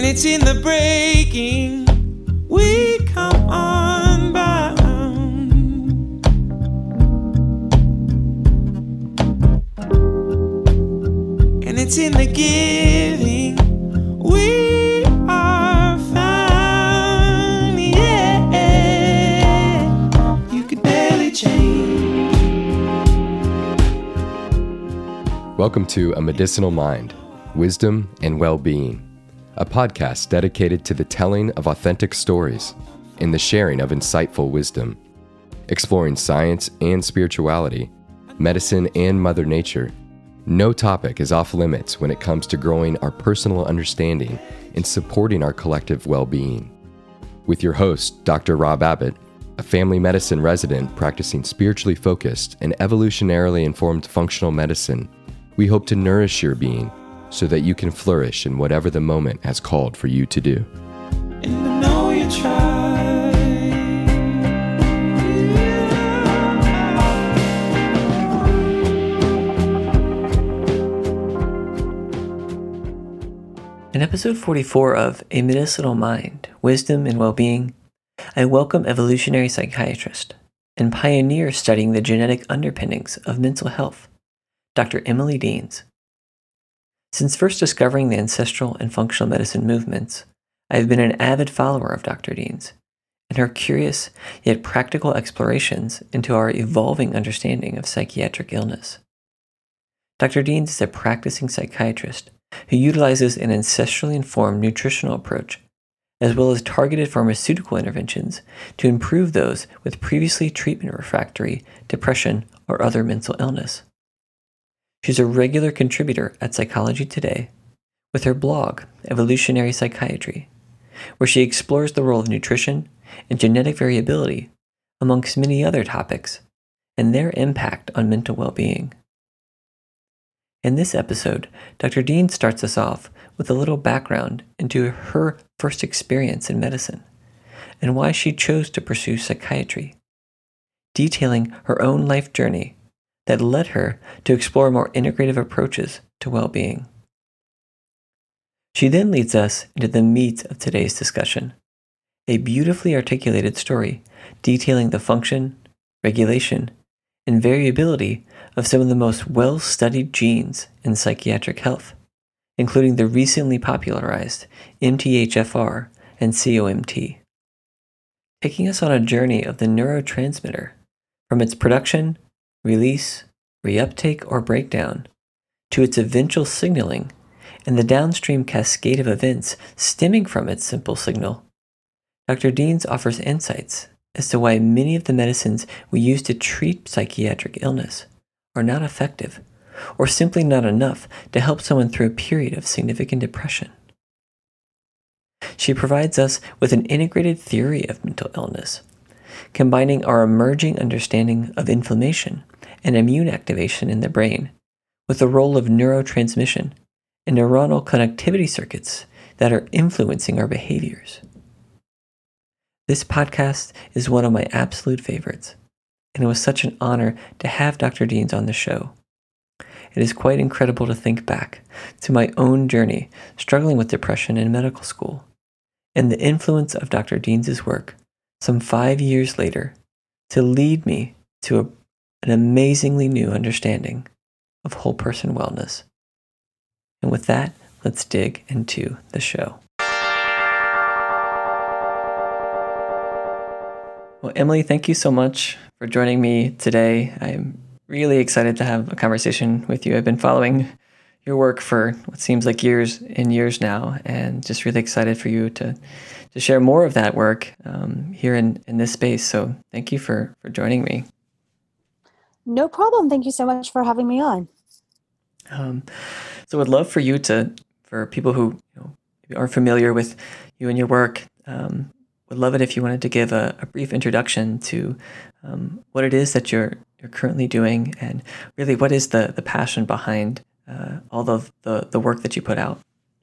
it's in the breaking we come unbound. And it's in the giving we are found. Yeah, you could barely change. Welcome to A Medicinal Mind, Wisdom and Well-Being, a podcast dedicated to the telling of authentic stories and the sharing of insightful wisdom, exploring science and spirituality, medicine and Mother Nature. No topic is off limits when it comes to growing our personal understanding and supporting our collective well-being. With your host, Dr. Rob Abbott, a family medicine resident practicing spiritually focused and evolutionarily informed functional medicine, we hope to nourish your being so that you can flourish in whatever the moment has called for you to do. And I know you tried. In episode 44 of A Medicinal Mind, Wisdom and Well-Being, I welcome evolutionary psychiatrist and pioneer studying the genetic underpinnings of mental health, Dr. Emily Deans. Since first discovering the ancestral and functional medicine movements, I have been an avid follower of Dr. Deans and her curious yet practical explorations into our evolving understanding of psychiatric illness. Dr. Deans is a practicing psychiatrist who utilizes an ancestrally informed nutritional approach, as well as targeted pharmaceutical interventions to improve those with previously treatment-refractory depression or other mental illness. She's a regular contributor at Psychology Today with her blog, Evolutionary Psychiatry, where she explores the role of nutrition and genetic variability, amongst many other topics, and their impact on mental well-being. In this episode, Dr. Deans starts us off with a little background into her first experience in medicine and why she chose to pursue psychiatry, detailing her own life journey that led her to explore more integrative approaches to well-being. She then leads us into the meat of today's discussion, a beautifully articulated story detailing the function, regulation, and variability of some of the most well-studied genes in psychiatric health, including the recently popularized MTHFR and COMT, taking us on a journey of the neurotransmitter from its production, release, reuptake, or breakdown, to its eventual signaling and the downstream cascade of events stemming from its simple signal. Dr. Deans offers insights as to why many of the medicines we use to treat psychiatric illness are not effective or simply not enough to help someone through a period of significant depression. She provides us with an integrated theory of mental illness, combining our emerging understanding of inflammation and immune activation in the brain with the role of neurotransmission and neuronal connectivity circuits that are influencing our behaviors. This podcast is one of my absolute favorites, and it was such an honor to have Dr. Deans on the show. It is quite incredible to think back to my own journey struggling with depression in medical school and the influence of Dr. Deans' work some 5 years later to lead me to an amazingly new understanding of whole person wellness. And with that, let's dig into the show. Well, Emily, thank you so much for joining me today. I'm really excited to have a conversation with you. I've been following your work for what seems like years and years now, and just really excited for you to share more of that work here in this space. So thank you for joining me. No problem. Thank you so much for having me on. So I'd love for you for people who aren't familiar with you and your work, would love it if you wanted to give a brief introduction to what it is that you're currently doing, and really what is the passion behind all of the work that you put out.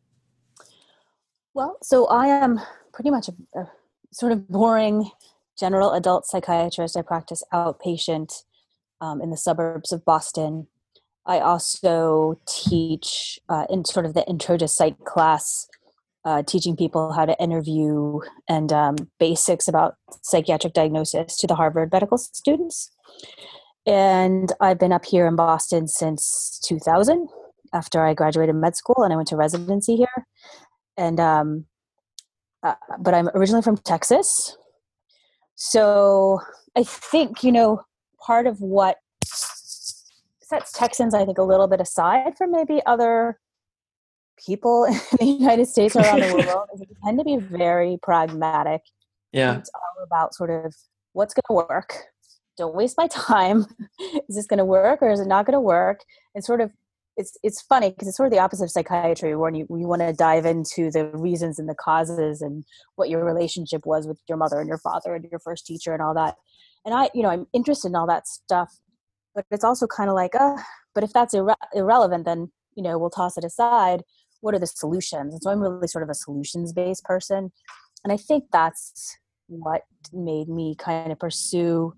Well, so I am pretty much a sort of boring general adult psychiatrist. I practice outpatient in the suburbs of Boston. I also teach in sort of the intro to psych class teaching people how to interview and basics about psychiatric diagnosis to the Harvard medical students. And I've been up here in Boston since 2000 after I graduated med school, and I went to residency here. And but I'm originally from Texas. So I think, part of what sets Texans, I think, a little bit aside from maybe other people in the United States or around the world is we tend to be very pragmatic. Yeah. It's all about sort of what's going to work. Don't waste my time. Is this going to work or is it not going to work? And sort of, it's funny because it's sort of the opposite of psychiatry when you want to dive into the reasons and the causes and what your relationship was with your mother and your father and your first teacher and all that. And I'm interested in all that stuff, but it's also kind of like, but if that's irrelevant, then, we'll toss it aside. What are the solutions? And so I'm really sort of a solutions-based person. And I think that's what made me kind of pursue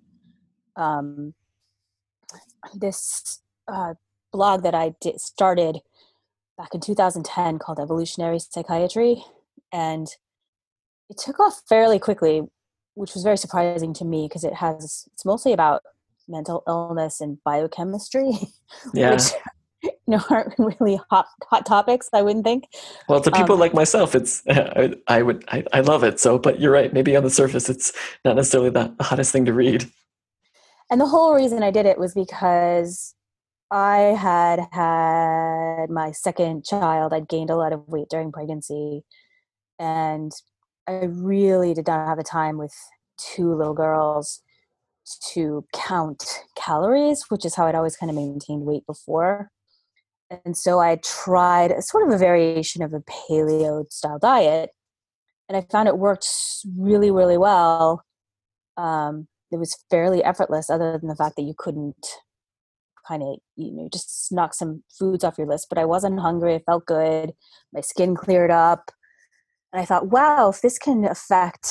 this blog that I started back in 2010 called Evolutionary Psychiatry. And it took off fairly quickly, which was very surprising to me because it's mostly about mental illness and biochemistry, which aren't really hot topics, I wouldn't think. Well, to people like myself, it's I love it. So, but you're right. Maybe on the surface, it's not necessarily the hottest thing to read. And the whole reason I did it was because I had my second child. I'd gained a lot of weight during pregnancy, and I really did not have the time with two little girls to count calories, which is how I'd always kind of maintained weight before. And so I tried sort of a variation of a paleo style diet, and I found it worked really, really well. It was fairly effortless other than the fact that you couldn't kind of, just knock some foods off your list, but I wasn't hungry. I felt good. My skin cleared up. And I thought, wow, if this can affect,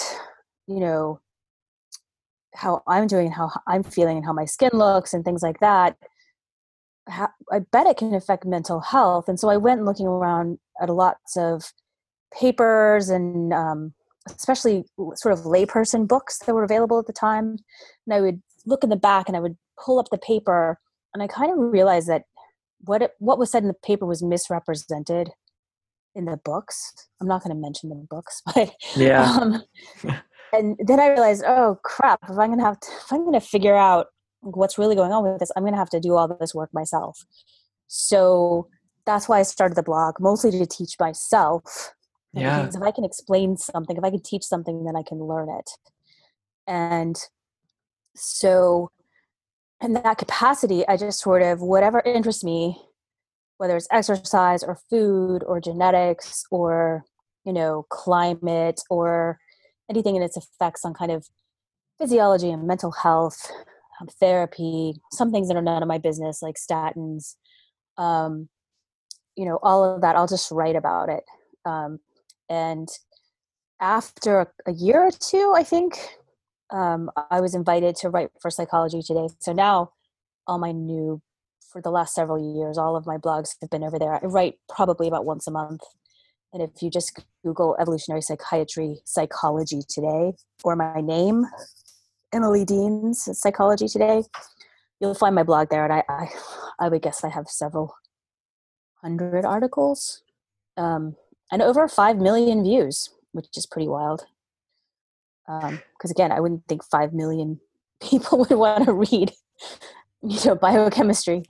how I'm doing, how I'm feeling and how my skin looks and things like that, I bet it can affect mental health. And so I went looking around at lots of papers and especially sort of layperson books that were available at the time. And I would look in the back and I would pull up the paper, and I kind of realized that what was said in the paper was misrepresented in the books. I'm not going to mention the books, but yeah. And then I realized, oh crap! If I'm going to figure out what's really going on with this, I'm going to have to do all this work myself. So that's why I started the blog, mostly to teach myself. Yeah. Because if I can explain something, if I can teach something, then I can learn it. And so in that capacity, I just sort of, whatever interests me, whether it's exercise or food or genetics or, climate or anything in its effects on kind of physiology and mental health, therapy, some things that are none of my business, like statins, all of that, I'll just write about it. And after a year or two, I think, I was invited to write for Psychology Today. So now for the last several years, all of my blogs have been over there. I write probably about once a month. And if you just Google Evolutionary Psychiatry, Psychology Today, or my name, Emily Dean's Psychology Today, you'll find my blog there. And I would guess I have several hundred articles and over 5 million views, which is pretty wild. Because again, I wouldn't think 5 million people would want to read, biochemistry.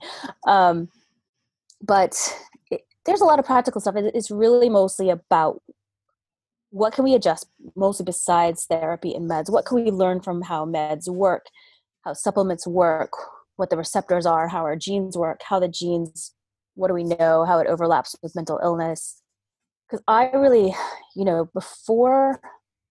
But there's a lot of practical stuff. It's really mostly about what can we adjust, mostly besides therapy and meds. What can we learn from how meds work, how supplements work, what the receptors are, how our genes work, how the genes, what do we know, how it overlaps with mental illness. Because I really, before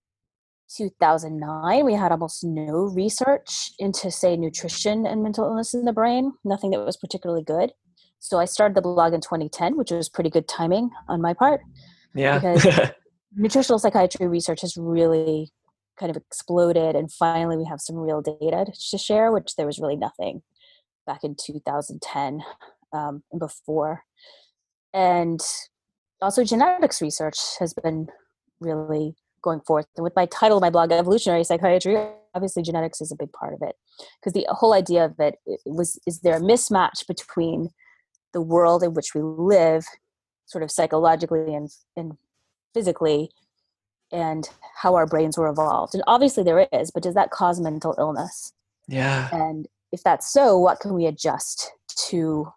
2009, we had almost no research into, say, nutrition and mental illness in the brain, nothing that was particularly good. So I started the blog in 2010, which was pretty good timing on my part. Yeah. Because nutritional psychiatry research has really kind of exploded, and finally we have some real data to share, which there was really nothing back in 2010 and before. And also genetics research has been really going forth. And with my title of my blog, Evolutionary Psychiatry, obviously genetics is a big part of it, because the whole idea of it was, is there a mismatch between the world in which we live, sort of psychologically and physically, and how our brains were evolved? And obviously there is, but does that cause mental illness? Yeah. And if that's so, what can we adjust to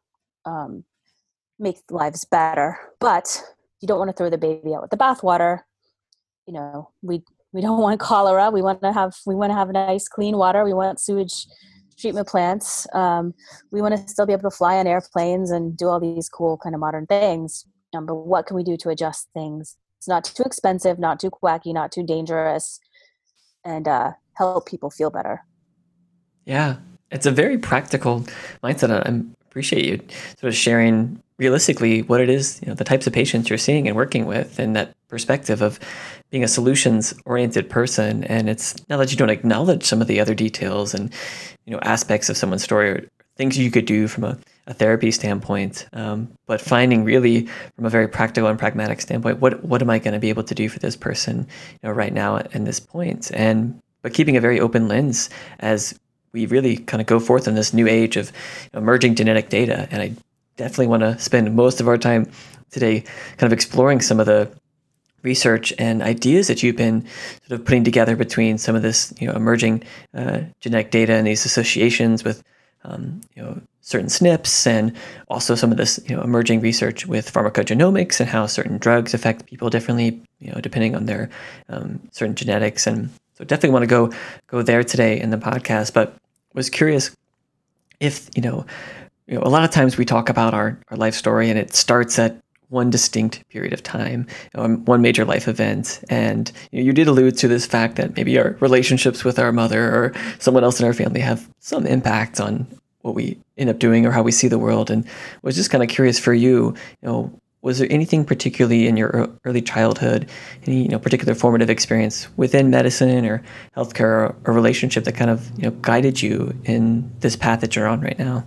make lives better? But you don't want to throw the baby out with the bathwater. You know, we don't want cholera. We want to have nice, clean water. We want sewage treatment plants. We want to still be able to fly on airplanes and do all these cool kind of modern things. But what can we do to adjust things? It's not too expensive, not too quacky, not too dangerous, and help people feel better. Yeah, it's a very practical mindset. I appreciate you sort of sharing realistically what it is, the types of patients you're seeing and working with, and that perspective of being a solutions-oriented person. And it's not that you don't acknowledge some of the other details and, aspects of someone's story or things you could do from a therapy standpoint, but finding really from a very practical and pragmatic standpoint, what am I going to be able to do for this person, right now at this point? But keeping a very open lens as we really kind of go forth in this new age of emerging genetic data. And I definitely want to spend most of our time today kind of exploring some of the research and ideas that you've been sort of putting together between some of this, emerging genetic data and these associations with, certain SNPs, and also some of this, emerging research with pharmacogenomics and how certain drugs affect people differently, depending on their certain genetics. And so definitely want to go there today in the podcast, but was curious if, a lot of times we talk about our life story and it starts at one distinct period of time, one major life event. And you did allude to this fact that maybe our relationships with our mother or someone else in our family have some impact on what we end up doing or how we see the world. And was just kind of curious for you, was there anything particularly in your early childhood, any particular formative experience within medicine or healthcare or relationship that kind of guided you in this path that you're on right now?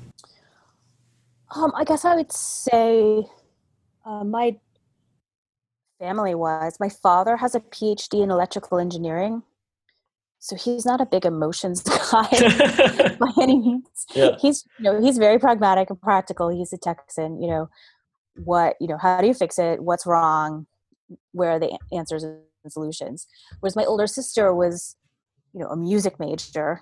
I guess I would say my family was. My father has a PhD in electrical engineering, so he's not a big emotions guy by any means. Yeah. He's very pragmatic and practical. He's a Texan. How do you fix it? What's wrong? Where are the answers and solutions? Whereas my older sister was, a music major.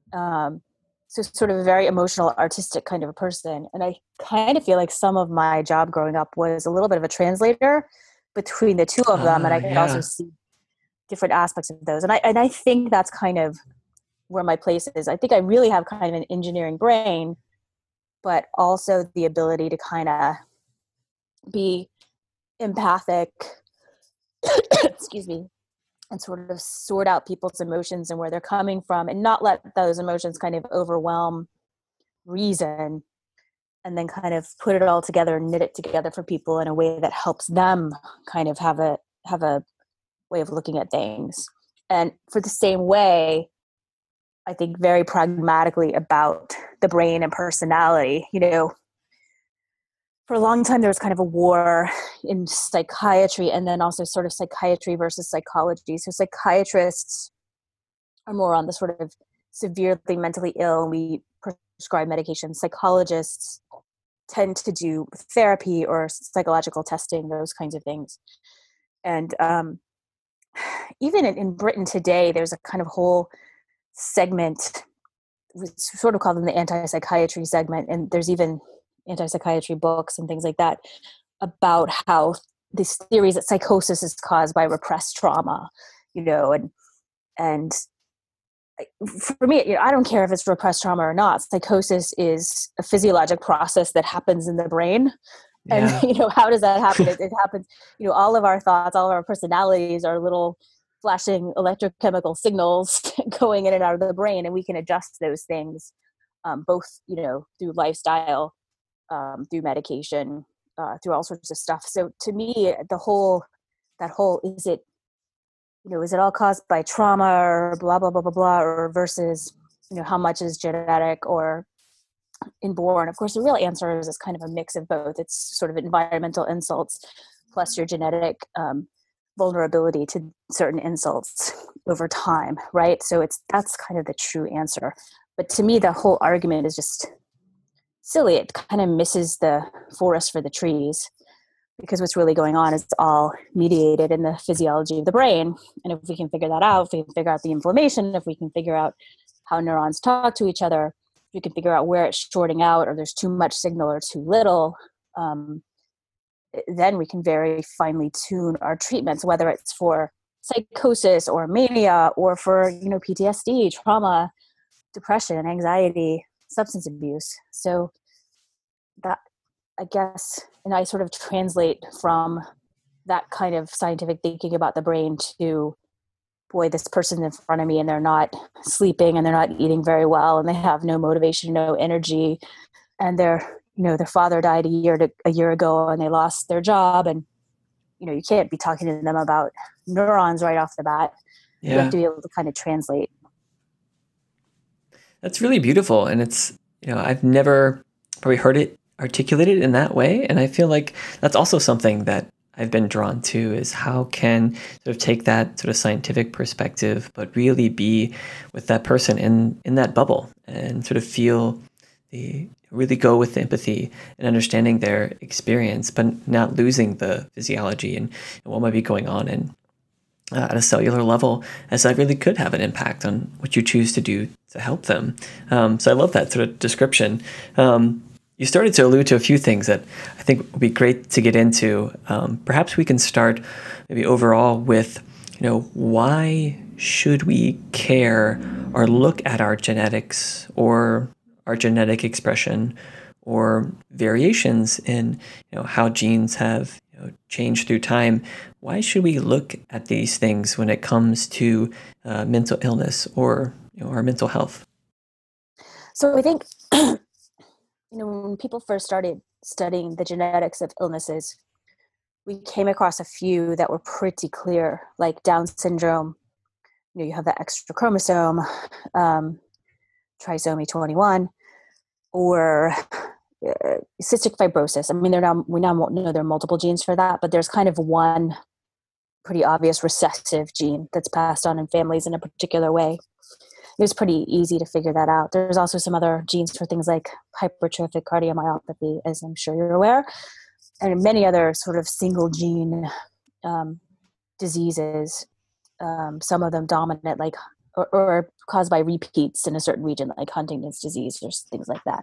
So sort of a very emotional, artistic kind of a person. And I kind of feel like some of my job growing up was a little bit of a translator between the two of them. And I could also see different aspects of those. And I think that's kind of where my place is. I think I really have kind of an engineering brain, but also the ability to kind of be empathic, excuse me, and sort of sort out people's emotions and where they're coming from, and not let those emotions kind of overwhelm reason, and then kind of put it all together and knit it together for people in a way that helps them kind of have a way of looking at things. And for the same way, I think very pragmatically about the brain and personality. For a long time, there was kind of a war in psychiatry, and then also sort of psychiatry versus psychology. So psychiatrists are more on the sort of severely mentally ill, and we prescribe medication. Psychologists tend to do therapy or psychological testing, those kinds of things. And even in Britain today, there's a kind of whole segment, we sort of call them the anti-psychiatry segment, and there's even anti-psychiatry books and things like that about how these theories that psychosis is caused by repressed trauma, and for me, I don't care if it's repressed trauma or not. Psychosis is a physiologic process that happens in the brain. Yeah. And, how does that happen? It happens, all of our thoughts, all of our personalities are little flashing electrochemical signals going in and out of the brain, and we can adjust those things, both, through lifestyle, through medication, through all sorts of stuff. So to me, that whole, is it all caused by trauma or blah, blah, blah, blah, blah, or versus, how much is genetic, or inborn. Of course, the real answer is kind of a mix of both. It's sort of environmental insults plus your genetic vulnerability to certain insults over time, right? So that's kind of the true answer. But to me, the whole argument is just silly. It kind of misses the forest for the trees, because what's really going on is it's all mediated in the physiology of the brain. And if we can figure that out, if we can figure out the inflammation, if we can figure out how neurons talk to each other, if we can figure out where it's shorting out or there's too much signal or too little, then we can very finely tune our treatments, whether it's for psychosis or mania or for, PTSD, trauma, depression, anxiety, substance abuse. So that, I guess, and I sort of translate from that kind of scientific thinking about the brain to, boy, this person's in front of me and they're not sleeping and they're not eating very well and they have no motivation, no energy, and their father died a year ago and they lost their job, and you can't be talking to them about neurons right off the bat. Yeah. You have to be able to kind of translate. That's really beautiful, and it's I've never probably heard it articulated in that way, and I feel like that's also something that I've been drawn to, is how can sort of take that sort of scientific perspective, but really be with that person in that bubble and sort of really go with the empathy and understanding their experience, but not losing the physiology and what might be going on at a cellular level, as that really could have an impact on what you choose to do to help them. So I love that sort of description. You started to allude to a few things that I think would be great to get into. Perhaps we can start maybe overall with, why should we care or look at our genetics or our genetic expression or variations in how genes have changed through time? Why should we look at these things when it comes to mental illness or our mental health? So I think when people first started studying the genetics of illnesses, we came across a few that were pretty clear, like Down syndrome. You have that extra chromosome, trisomy 21, or cystic fibrosis. I mean, we now know there are multiple genes for that, but there's kind of one pretty obvious recessive gene that's passed on in families in a particular way. It was pretty easy to figure that out. There's also some other genes for things like hypertrophic cardiomyopathy, as I'm sure you're aware, and many other sort of single gene diseases, some of them dominant, like or caused by repeats in a certain region, like Huntington's disease or things like that.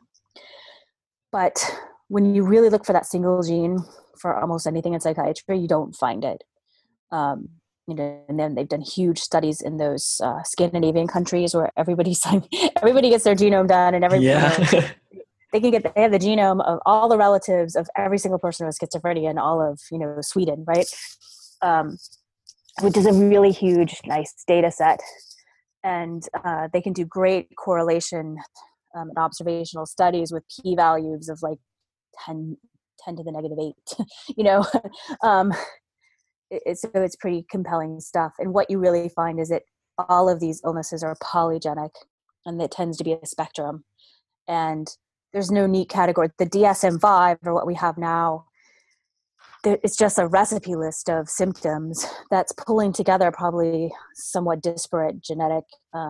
But when you really look for that single gene for almost anything in psychiatry, you don't find it. And then they've done huge studies in those Scandinavian countries where everybody gets their genome done, and they have the genome of all the relatives of every single person with schizophrenia in all of Sweden, right? Which is a really huge, nice data set, and they can do great correlation and observational studies with p-values of like 10 to the negative 8, so it's pretty compelling stuff. And what you really find is that all of these illnesses are polygenic, and it tends to be a spectrum. And there's no neat category. The DSM-5, or what we have now, it's just a recipe list of symptoms that's pulling together probably somewhat disparate genetic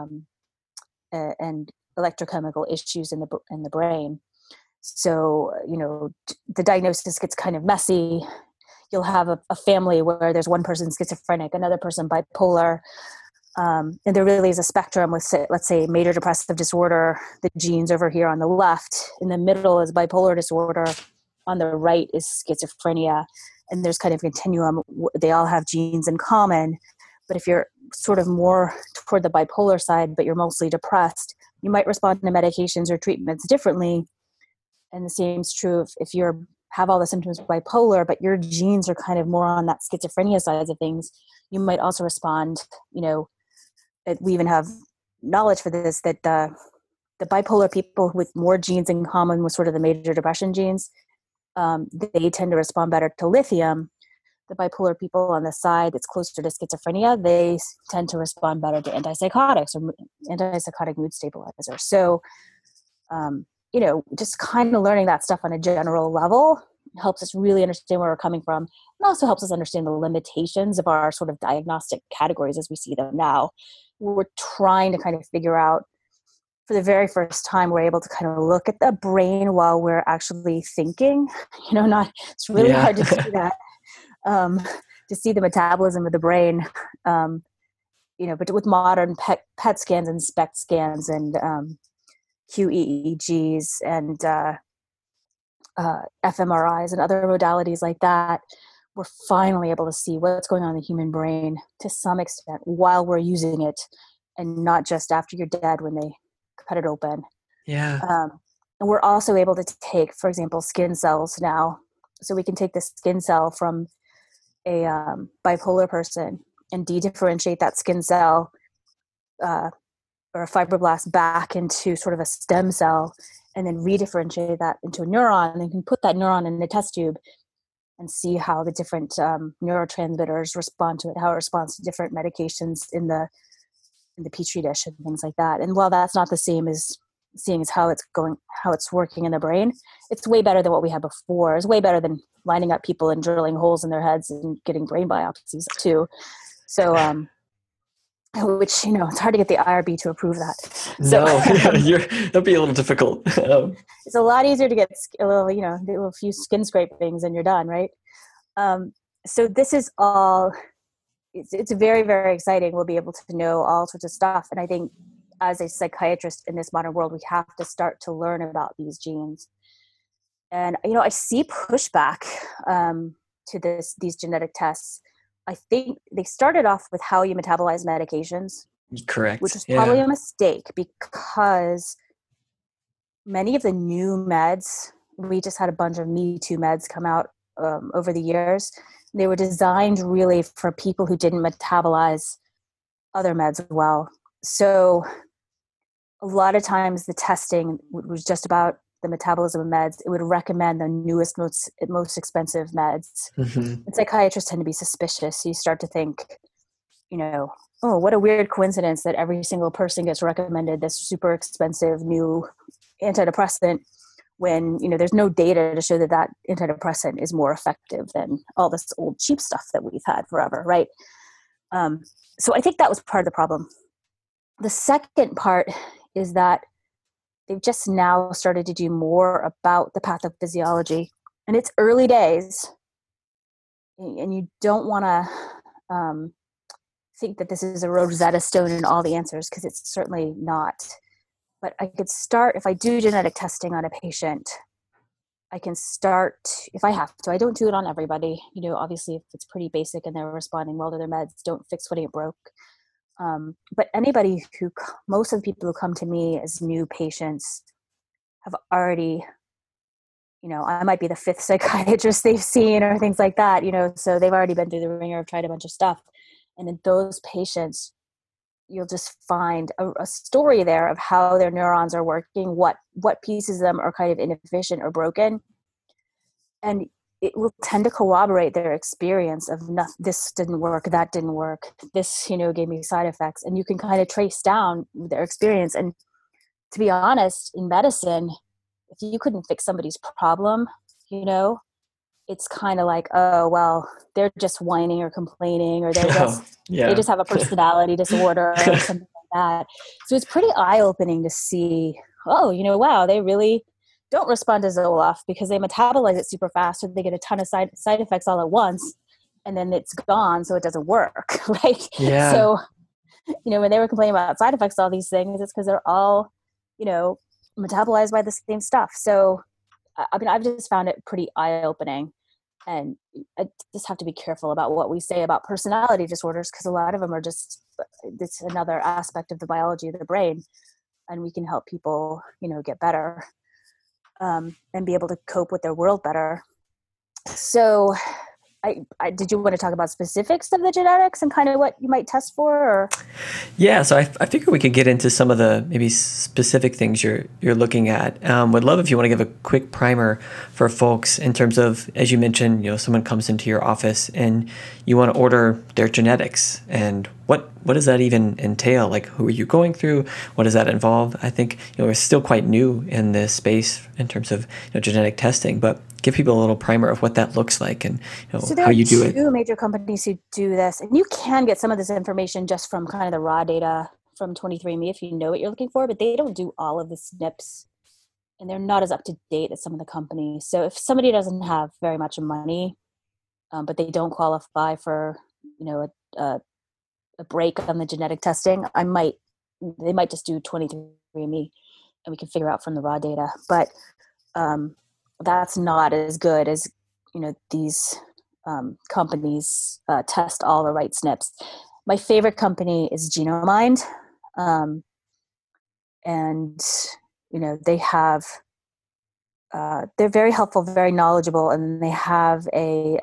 and electrochemical issues in the brain. So, the diagnosis gets kind of messy. You'll have a family where there's one person schizophrenic, another person bipolar, and there really is a spectrum with, let's say, major depressive disorder, the genes over here on the left. In the middle is bipolar disorder. On the right is schizophrenia. And there's kind of a continuum. They all have genes in common. But if you're sort of more toward the bipolar side, but you're mostly depressed, you might respond to medications or treatments differently. And the same is true if you have all the symptoms of bipolar, but your genes are kind of more on that schizophrenia side of things. You might also respond, we even have knowledge for this, that the bipolar people with more genes in common with sort of the major depression genes, they tend to respond better to lithium. The bipolar people on the side that's closer to schizophrenia, they tend to respond better to antipsychotics or antipsychotic mood stabilizers. So, just kind of learning that stuff on a general level helps us really understand where we're coming from, and also helps us understand the limitations of our sort of diagnostic categories as we see them now. We're trying to kind of figure out, for the very first time, we're able to kind of look at the brain while we're actually thinking. It's really hard to see that, to see the metabolism of the brain. But with modern PET scans and SPECT scans and QEEGs and fMRIs and other modalities like that, we're finally able to see what's going on in the human brain to some extent while we're using it, and not just after you're dead when they cut it open. Yeah. And we're also able to take, for example, skin cells now. So we can take the skin cell from a bipolar person and de-differentiate that skin cell or a fibroblast back into sort of a stem cell, and then redifferentiate that into a neuron, and then can put that neuron in the test tube and see how the different neurotransmitters respond to it, how it responds to different medications in the petri dish and things like that. And while that's not the same as seeing as how it's working in the brain, it's way better than what we had before. It's way better than lining up people and drilling holes in their heads and getting brain biopsies too. So, which, it's hard to get the IRB to approve that. So, that'd be a little difficult. It's a lot easier to get a few skin scrapings and you're done, right? So this is all, it's very, very exciting. We'll be able to know all sorts of stuff. And I think as a psychiatrist in this modern world, we have to start to learn about these genes. And, I see pushback to these genetic tests. I think they started off with how you metabolize medications. Correct. Which was probably a mistake, because many of the new meds, we just had a bunch of Me Too meds come out over the years. They were designed really for people who didn't metabolize other meds well. So a lot of times the testing was just about the metabolism of meds. It would recommend the newest, most expensive meds. Mm-hmm. And psychiatrists tend to be suspicious. So you start to think, oh, what a weird coincidence that every single person gets recommended this super expensive new antidepressant when, there's no data to show that antidepressant is more effective than all this old cheap stuff that we've had forever, right? So I think that was part of the problem. The second part is that they've just now started to do more about the pathophysiology, and it's early days, and you don't want to think that this is a Rosetta Stone and all the answers, because it's certainly not. But I could start, if I do genetic testing on a patient, I can start, if I have to. I don't do it on everybody. Obviously, if it's pretty basic and they're responding well to their meds, don't fix what ain't broke. But anybody most of the people who come to me as new patients have already, I might be the fifth psychiatrist they've seen or things like that, so they've already been through the ringer, tried a bunch of stuff. And in those patients, you'll just find a story there of how their neurons are working, what pieces of them are kind of inefficient or broken. And it will tend to corroborate their experience of this didn't work, that didn't work, this, gave me side effects. And you can kind of trace down their experience. And to be honest, in medicine, if you couldn't fix somebody's problem, it's kind of like, oh, well, they're just whining or complaining, or they just have a personality disorder or something like that. So it's pretty eye-opening to see, oh, wow, they really don't respond to Zoloft because they metabolize it super fast, so they get a ton of side effects all at once, and then it's gone, so it doesn't work, right? Yeah. So, when they were complaining about side effects, all these things, it's because they're all, metabolized by the same stuff. So, I've just found it pretty eye-opening, and I just have to be careful about what we say about personality disorders, because a lot of them are just, it's another aspect of the biology of the brain, and we can help people, get better. And be able to cope with their world better. So did you want to talk about specifics of the genetics and kind of what you might test for? Or? Yeah, so I figure we could get into some of the maybe specific things you're looking at. Would love if you want to give a quick primer for folks in terms of, as you mentioned, someone comes into your office and you want to order their genetics, and what does that even entail? Like, who are you going through? What does that involve? I think we're still quite new in this space in terms of genetic testing, but give people a little primer of what that looks like and how you do it. So there are two major companies who do this, and you can get some of this information just from kind of the raw data from 23andMe if you know what you're looking for, but they don't do all of the SNPs, and they're not as up to date as some of the companies. So if somebody doesn't have very much money, but they don't qualify for a break on the genetic testing, they might just do 23andMe, and we can figure out from the raw data. But that's not as good as these companies test all the right SNPs. My favorite company is Genomind, and they have they're very helpful, very knowledgeable, and they have a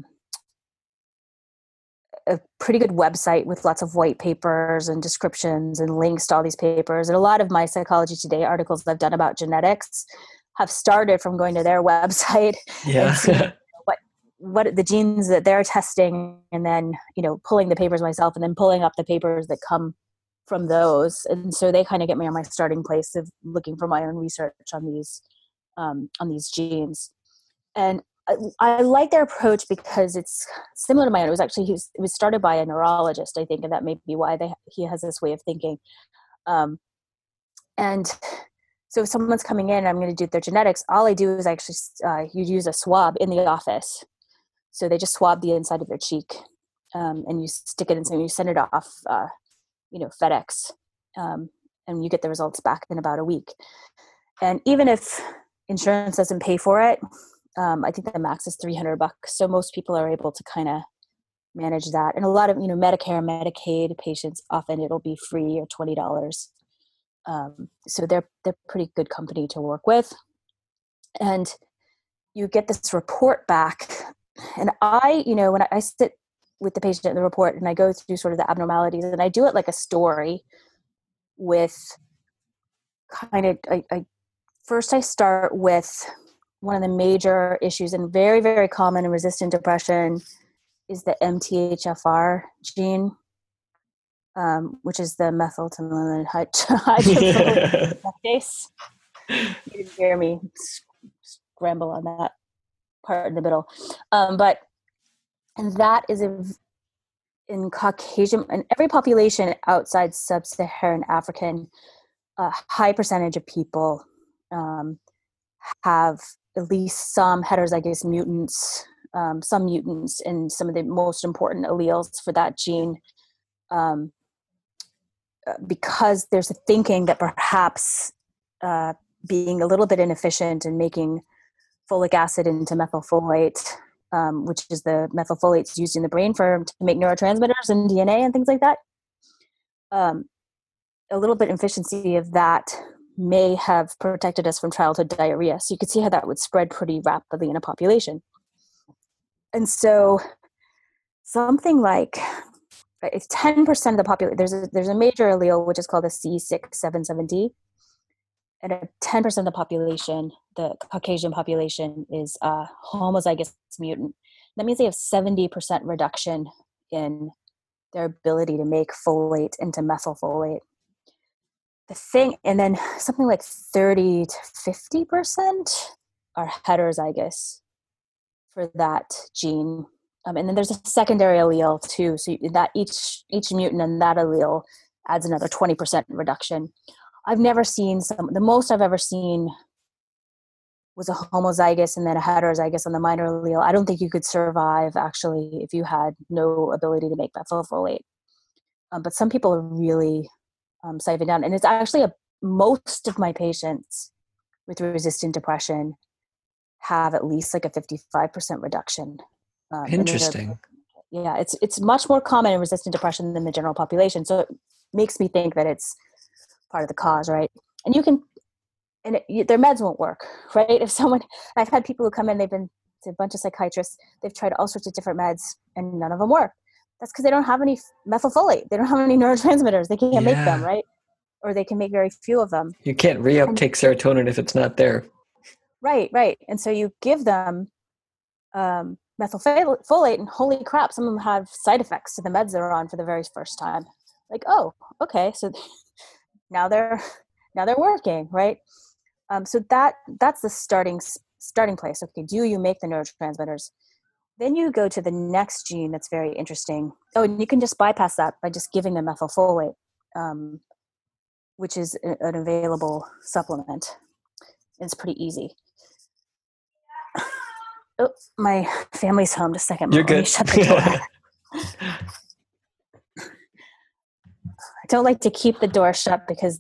pretty good website with lots of white papers and descriptions and links to all these papers. And a lot of my Psychology Today articles I've done about genetics have started from going to their website and seeing what the genes that they're testing, and then pulling the papers myself, and then pulling up the papers that come from those. And so they kind of get me on my starting place of looking for my own research on these genes. And I like their approach because it's similar to my own. It was actually it was started by a neurologist, I think, and that may be why he has this way of thinking. And so if someone's coming in and I'm going to do their genetics, all I do is actually you use a swab in the office. So they just swab the inside of their cheek, and you stick it in, and you send it off, FedEx, and you get the results back in about a week. And even if insurance doesn't pay for it, I think the max is $300. So most people are able to kind of manage that. And a lot of, Medicare and Medicaid patients, often it'll be free or $20. So they're pretty good company to work with. And you get this report back. And when I sit with the patient in the report and I go through sort of the abnormalities, and I do it like a story with kind of, first I start with one of the major issues, and very, very common in resistant depression, is the MTHFR gene, which is the methyltoluene hydrofolate. You didn't hear me scramble on that part in the middle. And that is in Caucasian, in every population outside sub-Saharan African, a high percentage of people have at least some heterozygous mutants, some mutants in some of the most important alleles for that gene, because there's a thinking that perhaps being a little bit inefficient in making folic acid into methylfolate, which is the methylfolates used in the brain to make neurotransmitters and DNA and things like that, a little bit inefficiency of that may have protected us from childhood diarrhea. So you could see how that would spread pretty rapidly in a population. And so something like, if 10% of the population, there's a major allele which is called the C677D, and 10% of the population, the Caucasian population, is homozygous mutant. That means they have 70% reduction in their ability to make folate into methylfolate. And then something like 30 to 50% are heterozygous for that gene. And then there's a secondary allele too. So that each mutant in that allele adds another 20% reduction. I've never seen the most I've ever seen was a homozygous and then a heterozygous on the minor allele. I don't think you could survive actually if you had no ability to make methylfolate. But some people are really siphoned down. And it's actually most of my patients with resistant depression have at least like a 55% reduction. Interesting. Yeah, it's much more common in resistant depression than the general population. So it makes me think that it's part of the cause, right? And their meds won't work, right? If I've had people who come in, they've been to a bunch of psychiatrists. They've tried all sorts of different meds and none of them work. That's because they don't have any methylfolate. They don't have any neurotransmitters. They can't make them, right? Or they can make very few of them. You can't reuptake serotonin if it's not there. Right. And so you give them methylfolate, and holy crap, some of them have side effects to the meds they're on for the very first time. Like, oh, okay, so now they're working, right? So that's the starting place. Okay, do you make the neurotransmitters? Then you go to the next gene that's very interesting. Oh, and you can just bypass that by just giving them methylfolate, which is an available supplement. It's pretty easy. Oh, my family's home. Just a second. You're Let me good. shut the door. I don't like to keep the door shut because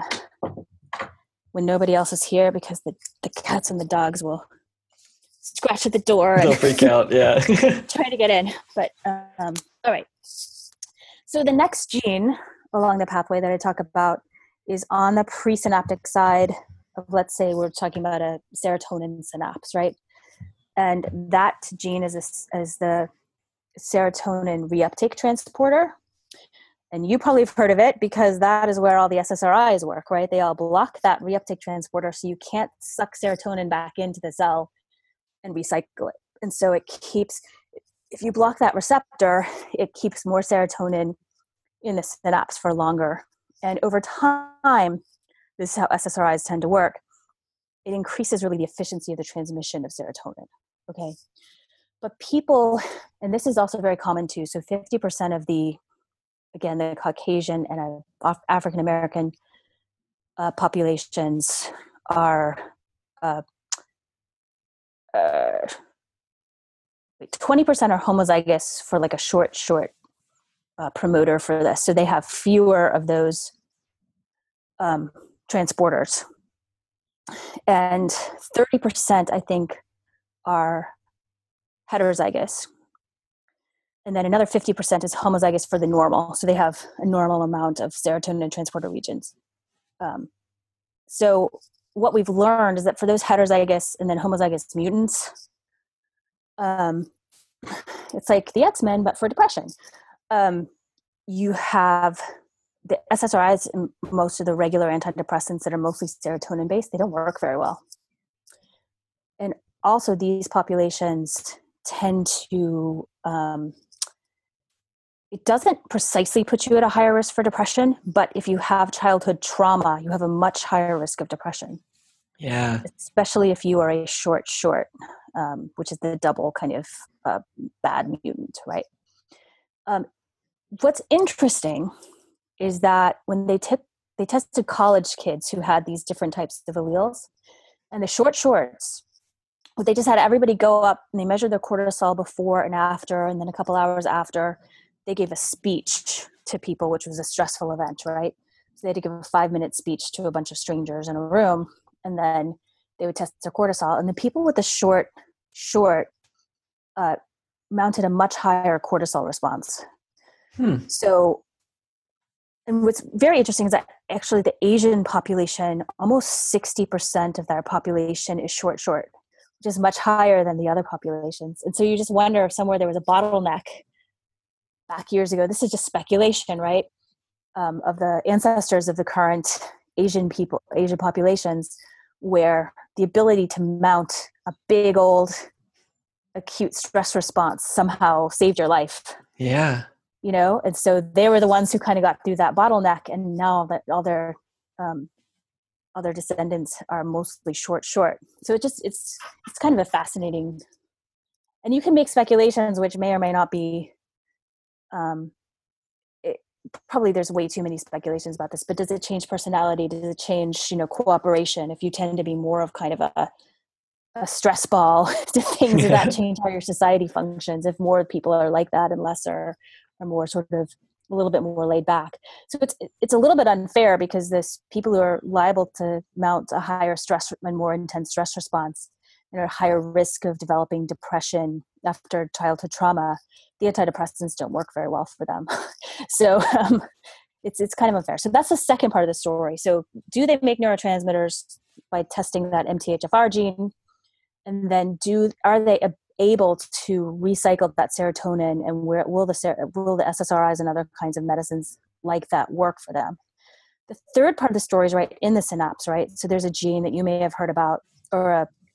when nobody else is here, because the cats and the dogs will scratch at the door. They'll freak out, yeah. Try to get in. But all right. So the next gene along the pathway that I talk about is on the presynaptic side of, let's say we're talking about a serotonin synapse, right? And that gene is the serotonin reuptake transporter. And you probably have heard of it because that is where all the SSRIs work, right? They all block that reuptake transporter, so you can't suck serotonin back into the cell and recycle it. And so it keeps, if you block that receptor, it keeps more serotonin in the synapse for longer. And over time, this is how SSRIs tend to work, it increases really the efficiency of the transmission of serotonin, okay? But people, and this is also very common too, so 50% of the Caucasian and African-American populations are 20% are homozygous for like a short promoter for this. So they have fewer of those transporters. And 30%, I think, are heterozygous. And then another 50% is homozygous for the normal. So they have a normal amount of serotonin transporter regions. So what we've learned is that for those heterozygous and then homozygous mutants, it's like the X-Men, but for depression. You have the SSRIs and most of the regular antidepressants that are mostly serotonin-based, they don't work very well. And also these populations tend to, it doesn't precisely put you at a higher risk for depression, but if you have childhood trauma, you have a much higher risk of depression. Yeah. Especially if you are a short, which is the double kind of bad mutant, right? What's interesting is that when they tested college kids who had these different types of alleles, and the shorts, they just had everybody go up and they measured their cortisol before and after, and then a couple hours after, they gave a speech to people, which was a stressful event, right? So they had to give a 5-minute speech to a bunch of strangers in a room, and then they would test their cortisol. And the people with the short mounted a much higher cortisol response. So, and what's very interesting is that actually the Asian population, almost 60% of their population is short, which is much higher than the other populations. And so you just wonder if somewhere there was a bottleneck back years ago. This is just speculation, right? Of the ancestors of the current Asian populations, where the ability to mount a big old acute stress response somehow saved your life. Yeah. You know, and so they were the ones who kind of got through that bottleneck, and now that all their descendants are mostly short. So it's kind of a fascinating, and you can make speculations which may or may not be. Probably there's way too many speculations about this, but does it change personality? Does it change, cooperation? If you tend to be more of kind of a stress ball to things, does that change how your society functions? If more people are like that and less are more sort of a little bit more laid back. So it's a little bit unfair because people who are liable to mount a higher stress and more intense stress response and are higher risk of developing depression after childhood trauma, the antidepressants don't work very well for them. So it's kind of unfair. So that's the second part of the story. So do they make neurotransmitters by testing that MTHFR gene? And then are they a able to recycle that serotonin, and where will the SSRIs and other kinds of medicines like that work for them? The third part of the story is right in the synapse, right? So there's a gene that you may have heard about, or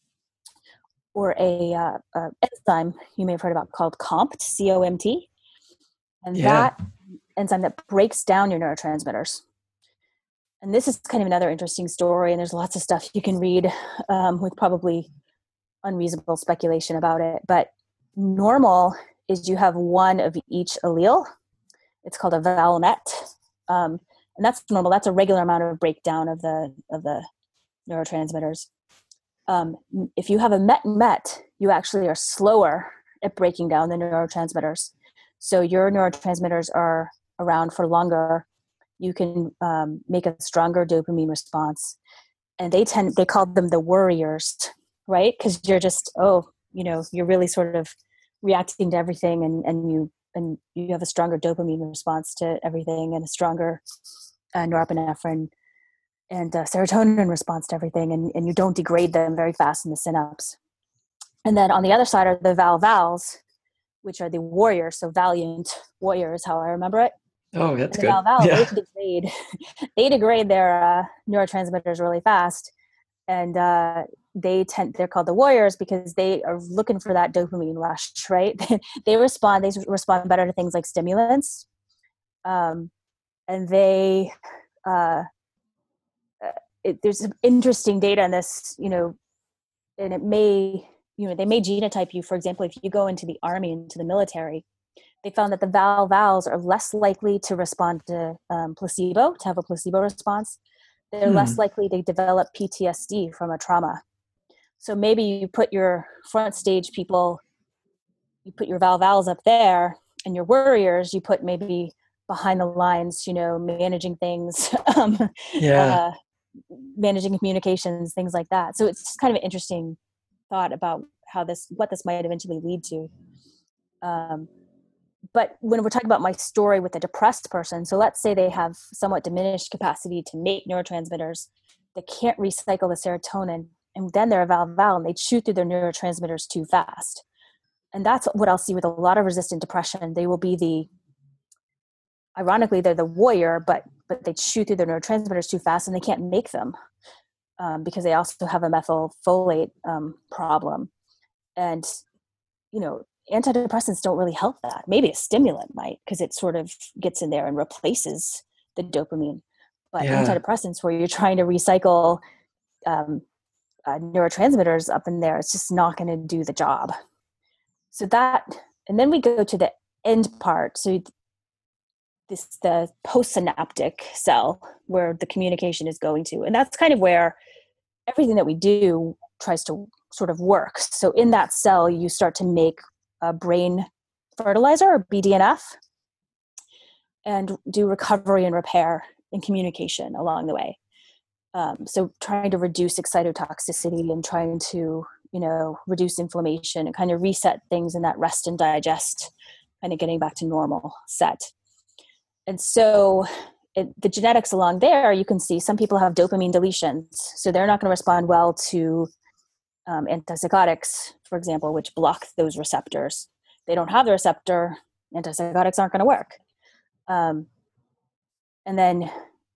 a enzyme you may have heard about called COMT, COMT, and that enzyme that breaks down your neurotransmitters. And this is kind of another interesting story, and there's lots of stuff you can read with probably unreasonable speculation about it. But normal is you have one of each allele. It's called a val-met, and that's normal. That's a regular amount of breakdown of the neurotransmitters. If you have a met, you actually are slower at breaking down the neurotransmitters. So your neurotransmitters are around for longer. You can make a stronger dopamine response. And they call them the worriers, right? Because you're just, you're really sort of reacting to everything, and you have a stronger dopamine response to everything, and a stronger norepinephrine and serotonin response to everything, and you don't degrade them very fast in the synapse. And then on the other side are the vals, which are the warriors. So valiant warrior is how I remember it. Oh, that's and good. The vals, they degrade their neurotransmitters really fast, and they're called the warriors because they are looking for that dopamine rush, right? They respond better to things like stimulants, and they there's some interesting data on this, and it may, they may genotype you. For example, if you go into the army, into the military, they found that the vals are less likely to respond to placebo, to have a placebo response. They're less likely to develop PTSD from a trauma. So maybe you put your front stage people, you put your vals up there, and your worriers, you put maybe behind the lines, managing things, managing communications, things like that. So it's kind of an interesting thought about what this might eventually lead to. But when we're talking about my story with a depressed person, so let's say they have somewhat diminished capacity to make neurotransmitters, they can't recycle the serotonin, and then they're a val, and they chew through their neurotransmitters too fast. And that's what I'll see with a lot of resistant depression. They will be ironically, they're the warrior, but they chew through their neurotransmitters too fast, and they can't make them because they also have a methylfolate problem. And, antidepressants don't really help that. Maybe a stimulant might, because it sort of gets in there and replaces the dopamine. But antidepressants, where you're trying to recycle neurotransmitters up in there, it's just not going to do the job. So and then we go to the end part. So the postsynaptic cell, where the communication is going to. And that's kind of where everything that we do tries to sort of work. So in that cell, you start to make a brain fertilizer, or BDNF, and do recovery and repair and communication along the way. So trying to reduce excitotoxicity and trying to, reduce inflammation and kind of reset things in that rest and digest, kind of getting back to normal set. And so the genetics along there, you can see some people have dopamine deletions. So they're not going to respond well to antipsychotics, for example, which block those receptors. They don't have the receptor, antipsychotics aren't going to work. And then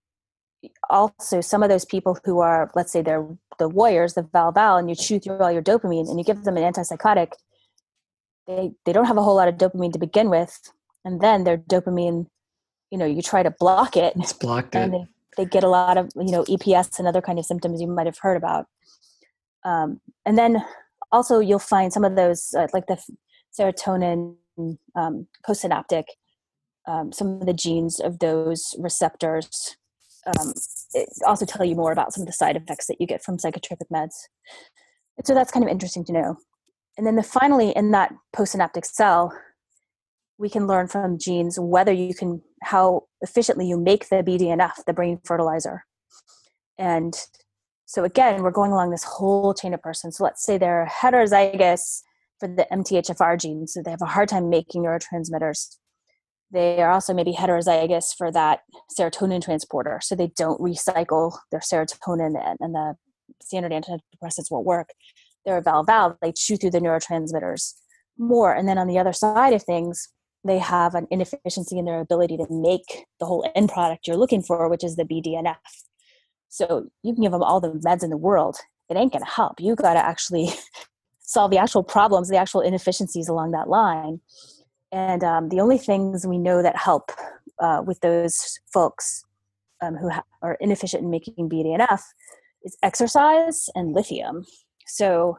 also some of those people who are, let's say they're the warriors, the val, and you chew through all your dopamine and you give them an antipsychotic, they don't have a whole lot of dopamine to begin with. And then their dopamine, you try to block it. It's blocked and it. They get a lot of, EPS and other kind of symptoms you might have heard about. And then also you'll find some of those, like the serotonin postsynaptic, some of the genes of those receptors it also tell you more about some of the side effects that you get from psychotropic meds. And so that's kind of interesting to know. And then finally, in that postsynaptic cell, we can learn from genes how efficiently you make the BDNF, the brain fertilizer. And so again, we're going along this whole chain of persons. So let's say they're heterozygous for the MTHFR gene, so they have a hard time making neurotransmitters. They are also maybe heterozygous for that serotonin transporter, so they don't recycle their serotonin, and the standard antidepressants won't work. they're valve, they chew through the neurotransmitters more. And then on the other side of things, they have an inefficiency in their ability to make the whole end product you're looking for, which is the BDNF. So you can give them all the meds in the world. It ain't going to help. You got to actually solve the actual problems, the actual inefficiencies along that line. And the only things we know that help with those folks who are inefficient in making BDNF is exercise and lithium. So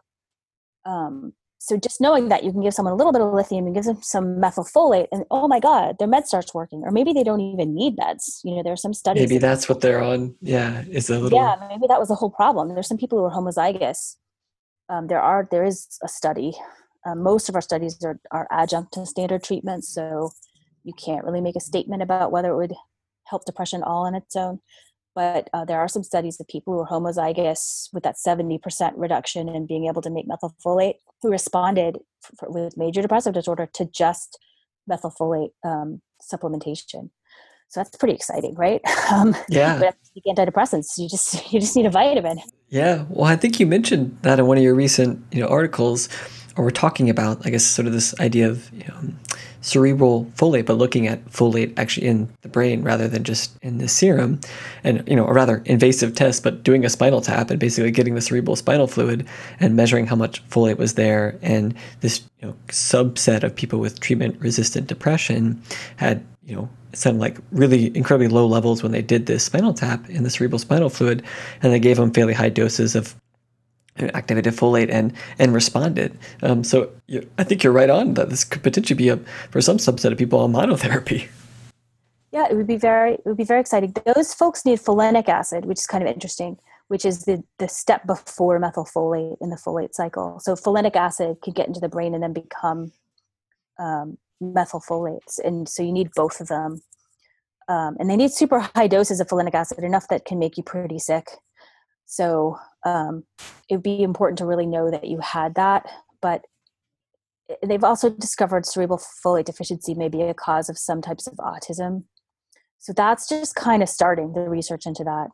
just knowing that you can give someone a little bit of lithium and give them some methylfolate, and oh my God, their med starts working. Or maybe they don't even need meds. There are some studies. Maybe that's what they're on. Yeah, is a little. Yeah, maybe that was the whole problem. There's some people who are homozygous. There is a study. Most of our studies are adjunct to standard treatments, so you can't really make a statement about whether it would help depression all on its own. But there are some studies of people who are homozygous with that 70% reduction in being able to make methylfolate who responded with major depressive disorder to just methylfolate supplementation. So that's pretty exciting, right? Yeah. But antidepressants, you just need a vitamin. Yeah. Well, I think you mentioned that in one of your recent articles, or we're talking about, I guess, sort of this idea of cerebral folate, but looking at folate actually in the brain rather than just in the serum, and a rather invasive test, but doing a spinal tap and basically getting the cerebral spinal fluid and measuring how much folate was there. And this subset of people with treatment-resistant depression had it sounded like really incredibly low levels when they did this spinal tap in the cerebral spinal fluid, and they gave them fairly high doses of activated folate and responded. So I think you're right on that this could potentially be for some subset of people on monotherapy. Yeah, it would be very exciting. Those folks need folinic acid, which is kind of interesting, which is the step before methylfolate in the folate cycle. So folinic acid could get into the brain and then become methylfolates. And so you need both of them. And they need super high doses of folinic acid, enough that can make you pretty sick. So it would be important to really know that you had that. But they've also discovered cerebral folate deficiency may be a cause of some types of autism. So that's just kind of starting the research into that.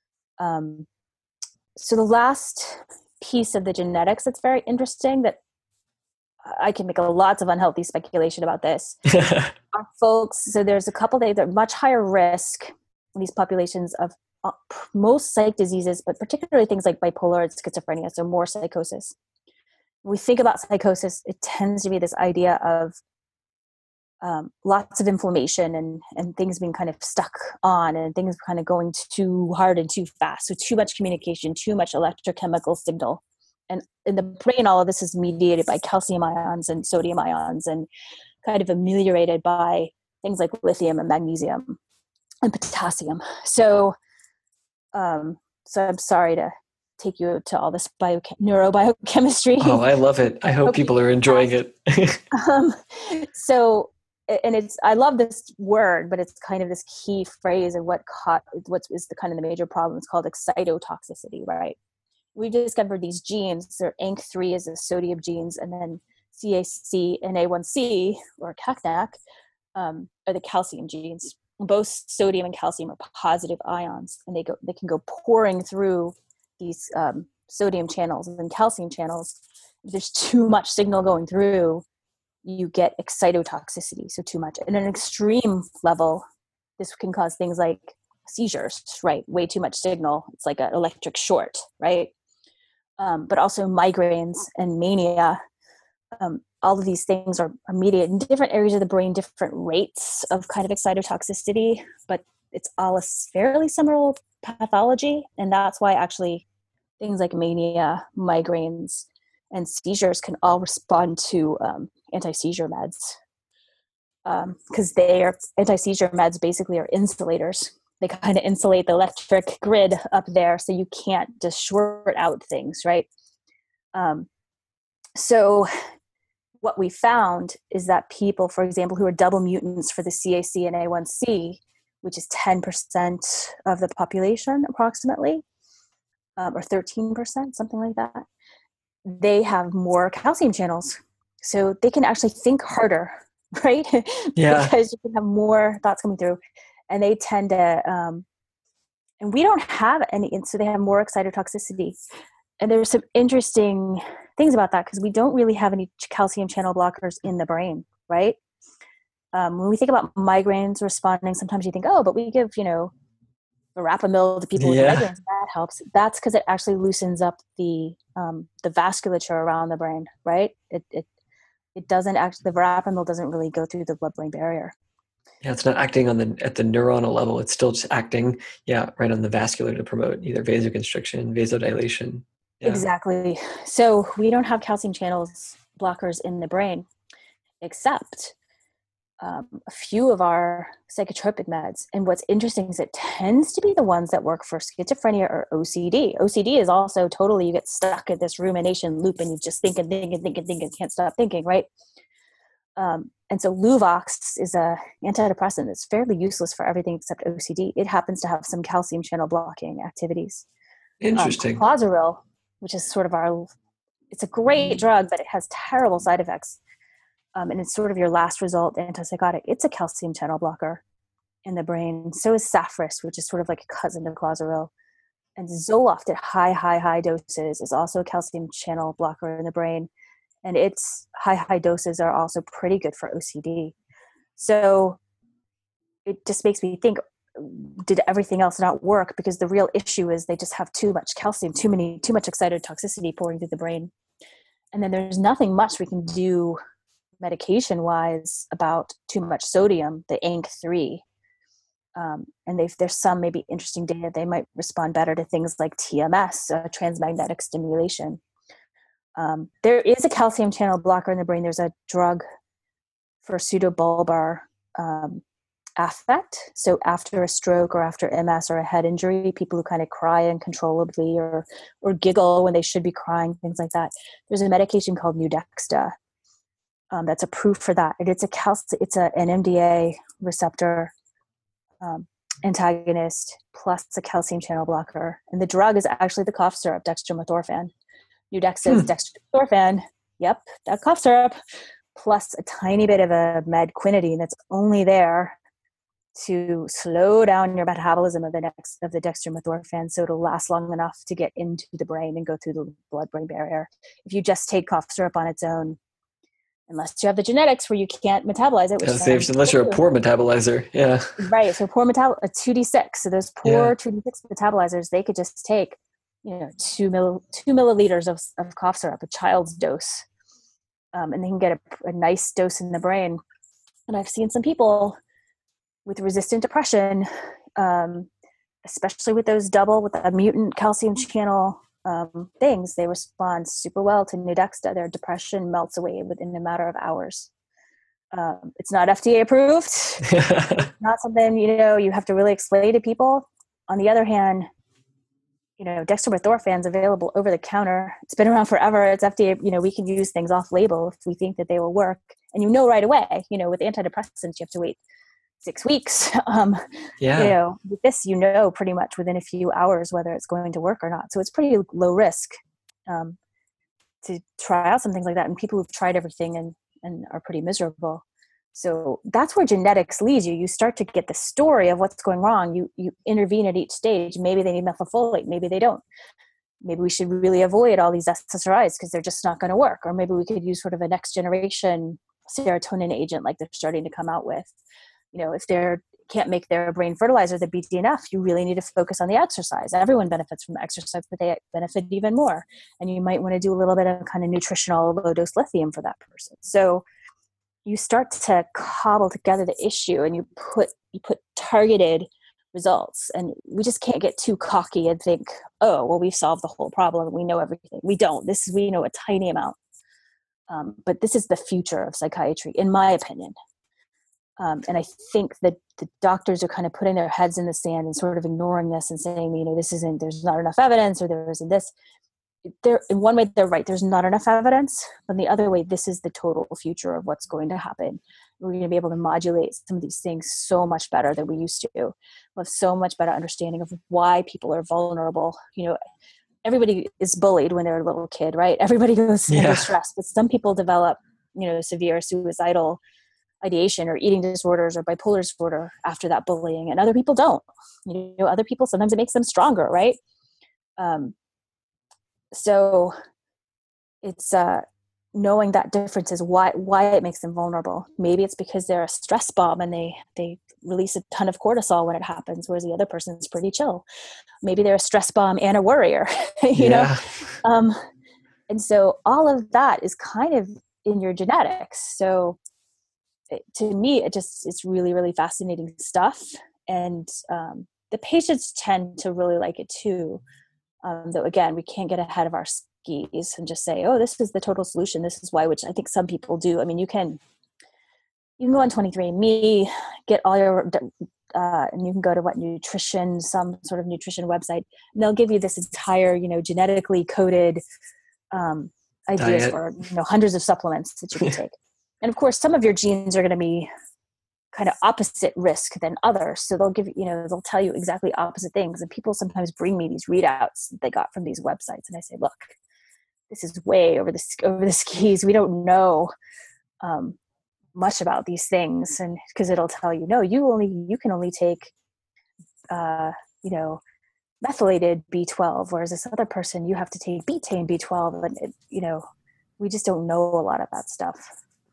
So the last piece of the genetics that's very interesting, that I can make lots of unhealthy speculation about this, are folks. So there's a couple that are much higher risk in these populations of most psych diseases, but particularly things like bipolar and schizophrenia, so more psychosis. When we think about psychosis, it tends to be this idea of lots of inflammation and things being kind of stuck on, and things kind of going too hard and too fast. So too much communication, too much electrochemical signal. And in the brain, all of this is mediated by calcium ions and sodium ions, and kind of ameliorated by things like lithium and magnesium and potassium. So I'm sorry to take you to all this neurobiochemistry. Oh, I love it. I hope people are enjoying it. I love this word, but it's kind of this key phrase of what is the kind of the major problem. It's called excitotoxicity, right? We discovered these genes. They're ANC3 is the sodium genes, and then CAC and A1C, or CACNAC, are the calcium genes. Both sodium and calcium are positive ions, and they can go pouring through these sodium channels and calcium channels. If there's too much signal going through, you get excitotoxicity, so too much. And at an extreme level, this can cause things like seizures, right? Way too much signal. It's like an electric short, right? But also migraines and mania. All of these things are mediated in different areas of the brain, different rates of kind of excitotoxicity, but it's all a fairly similar pathology. And that's why actually things like mania, migraines, and seizures can all respond to anti-seizure meds. Because anti-seizure meds basically are insulators. They kind of insulate the electric grid up there, so you can't just short out things, right? So what we found is that people, for example, who are double mutants for the CAC and A1C, which is 10% of the population approximately, or 13%, something like that, they have more calcium channels. So they can actually think harder, right? Yeah. Because you can have more thoughts coming through. And they tend to, and we don't have any, and so they have more excitotoxicity. And there's some interesting things about that because we don't really have any calcium channel blockers in the brain, right? When we think about migraines responding, sometimes you think, oh, but we give, verapamil to people with migraines, that helps. That's because it actually loosens up the vasculature around the brain, right? It doesn't actually, the verapamil doesn't really go through the blood-brain barrier. Yeah, it's not acting at the neuronal level. It's still just acting, right on the vascular to promote either vasoconstriction, vasodilation. Yeah. Exactly. So we don't have calcium channels blockers in the brain, except a few of our psychotropic meds. And what's interesting is it tends to be the ones that work for schizophrenia or OCD. OCD is also totally, you get stuck in this rumination loop and you just think and think and think and think and can't stop thinking, right? And so Luvox is a antidepressant that's fairly useless for everything except OCD. It happens to have some calcium channel blocking activities. Interesting. Clozaril, which is sort of it's a great drug, but it has terrible side effects. And it's sort of your last result antipsychotic. It's a calcium channel blocker in the brain. So is Safris, which is sort of like a cousin to Clozaril. And Zoloft at high doses is also a calcium channel blocker in the brain. And its high doses are also pretty good for OCD. So it just makes me think, did everything else not work? Because the real issue is they just have too much calcium, too much excitotoxicity pouring through the brain. And then there's nothing much we can do medication-wise about too much sodium, the ANC3. And there's some maybe interesting data. They might respond better to things like TMS, transmagnetic stimulation. There is a calcium channel blocker in the brain. There's a drug for pseudobulbar affect. So after a stroke or after MS or a head injury, people who kind of cry uncontrollably or giggle when they should be crying, things like that. There's a medication called Nuedexta that's approved for that. And it's an NMDA receptor antagonist plus a calcium channel blocker. And the drug is actually the cough syrup, dextromethorphan. Nuedexta is dextromethorphan. Yep, that cough syrup, plus a tiny bit of a quinidine that's only there to slow down your metabolism of the dextromethorphan, so it'll last long enough to get into the brain and go through the blood-brain barrier. If you just take cough syrup on its own, unless you have the genetics where you can't metabolize it, unless you're a poor metabolizer, yeah. Right, so poor a 2D6. So those poor 2D6 metabolizers, they could just take 2 milliliters of cough syrup, a child's dose, and they can get a nice dose in the brain. And I've seen some people with resistant depression, especially with a mutant calcium channel things, they respond super well to Nuedexta. Their depression melts away within a matter of hours. It's not FDA approved. It's not something, you have to really explain to people. On the other hand, dextromethorphan is available over the counter. It's been around forever. It's FDA, we can use things off label if we think that they will work. And right away, with antidepressants, you have to wait 6 weeks. With this, pretty much within a few hours whether it's going to work or not. So it's pretty low risk to try out some things like that. And people who've tried everything and are pretty miserable. So that's where genetics leads you. You start to get the story of what's going wrong. You intervene at each stage. Maybe they need methylfolate. Maybe they don't. Maybe we should really avoid all these SSRIs because they're just not going to work. Or maybe we could use sort of a next generation serotonin agent like they're starting to come out with. If they can't make their brain fertilizer, the BDNF, you really need to focus on the exercise. Everyone benefits from exercise, but they benefit even more. And you might want to do a little bit of kind of nutritional low-dose lithium for that person. So you start to cobble together the issue and you put targeted results. And we just can't get too cocky and think, oh, well, we've solved the whole problem. We know everything. We don't. We know a tiny amount. But this is the future of psychiatry, in my opinion. And I think that the doctors are kind of putting their heads in the sand and sort of ignoring this and saying, there's not enough evidence, or there isn't this. In one way, they're right. There's not enough evidence. But the other way, this is the total future of what's going to happen. We're going to be able to modulate some of these things so much better than we used to. We'll have so much better understanding of why people are vulnerable. Everybody is bullied when they're a little kid, right? Everybody goes into stress, but some people develop, severe suicidal ideation or eating disorders or bipolar disorder after that bullying, and other people don't. Other people, sometimes it makes them stronger, right? so it's knowing that difference is why it makes them vulnerable. Maybe it's because they're a stress bomb and they release a ton of cortisol when it happens, whereas the other person's pretty chill. Maybe they're a stress bomb and a worrier, you know? And so all of that is kind of in your genetics. So to me, it's really, really fascinating stuff. And the patients tend to really like it too. Though again, we can't get ahead of our skis and just say, oh, this is the total solution. This is why, which I think some people do. I mean, you can go on 23andMe, get all your, and you can go to nutrition, some sort of nutrition website, and they'll give you this entire, genetically coded ideas Diet. for, hundreds of supplements that you can take. And of course, some of your genes are going to be kind of opposite risk than others. So they'll give they'll tell you exactly opposite things. And people sometimes bring me these readouts that they got from these websites. And I say, look, this is way over the skis. We don't know much about these things. And because it'll tell you, no, you can only take, methylated B12, whereas this other person, you have to take betaine B12. And, we just don't know a lot of that stuff.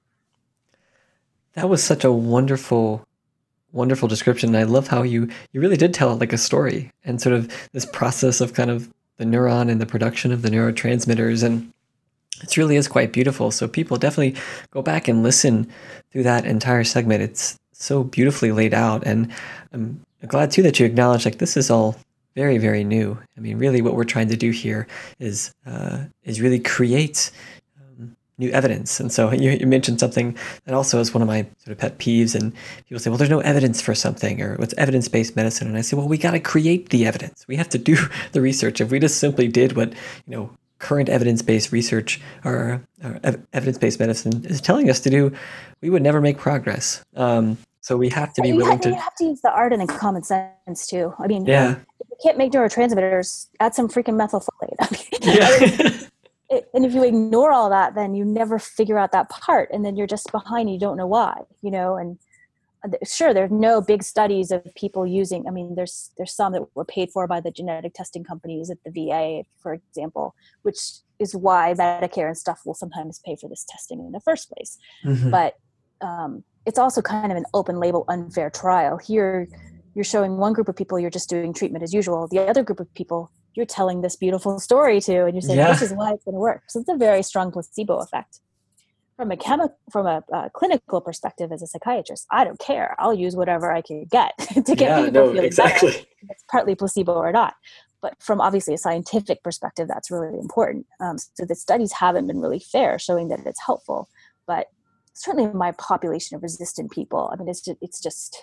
That was such a wonderful, wonderful description. And I love how you really did tell it like a story, and sort of this process of kind of the neuron and the production of the neurotransmitters. And it really is quite beautiful. So people definitely go back and listen through that entire segment. It's so beautifully laid out. And I'm glad too that you acknowledge like this is all very, very new. I mean, really what we're trying to do here is really create new evidence. And so you mentioned something that also is one of my sort of pet peeves, and people say, well, there's no evidence for something, or what's evidence-based medicine? And I say, well, we got to create the evidence. We have to do the research. If we just simply did what, current evidence-based research or evidence-based medicine is telling us to do, we would never make progress. So we have to be willing to... You have to use the art and the common sense too. I mean, yeah. If you can't make neurotransmitters, add some freaking methylfolate. Yeah. And if you ignore all that, then you never figure out that part, and then you're just behind. You don't know why, and sure, there's no big studies of people using. I mean, there's some that were paid for by the genetic testing companies at the VA, for example, which is why Medicare and stuff will sometimes pay for this testing in the first place. Mm-hmm. But it's also kind of an open label, unfair trial. Here, you're showing one group of people you're just doing treatment as usual. The other group of people you're telling this beautiful story to, and you're saying, this is why it's going to work. So it's a very strong placebo effect. From a clinical perspective as a psychiatrist, I don't care. I'll use whatever I can get to get people feeling better. It's partly placebo or not. But from obviously a scientific perspective, that's really important. So the studies haven't been really fair, showing that it's helpful. But certainly in my population of resistant people, I mean, it's just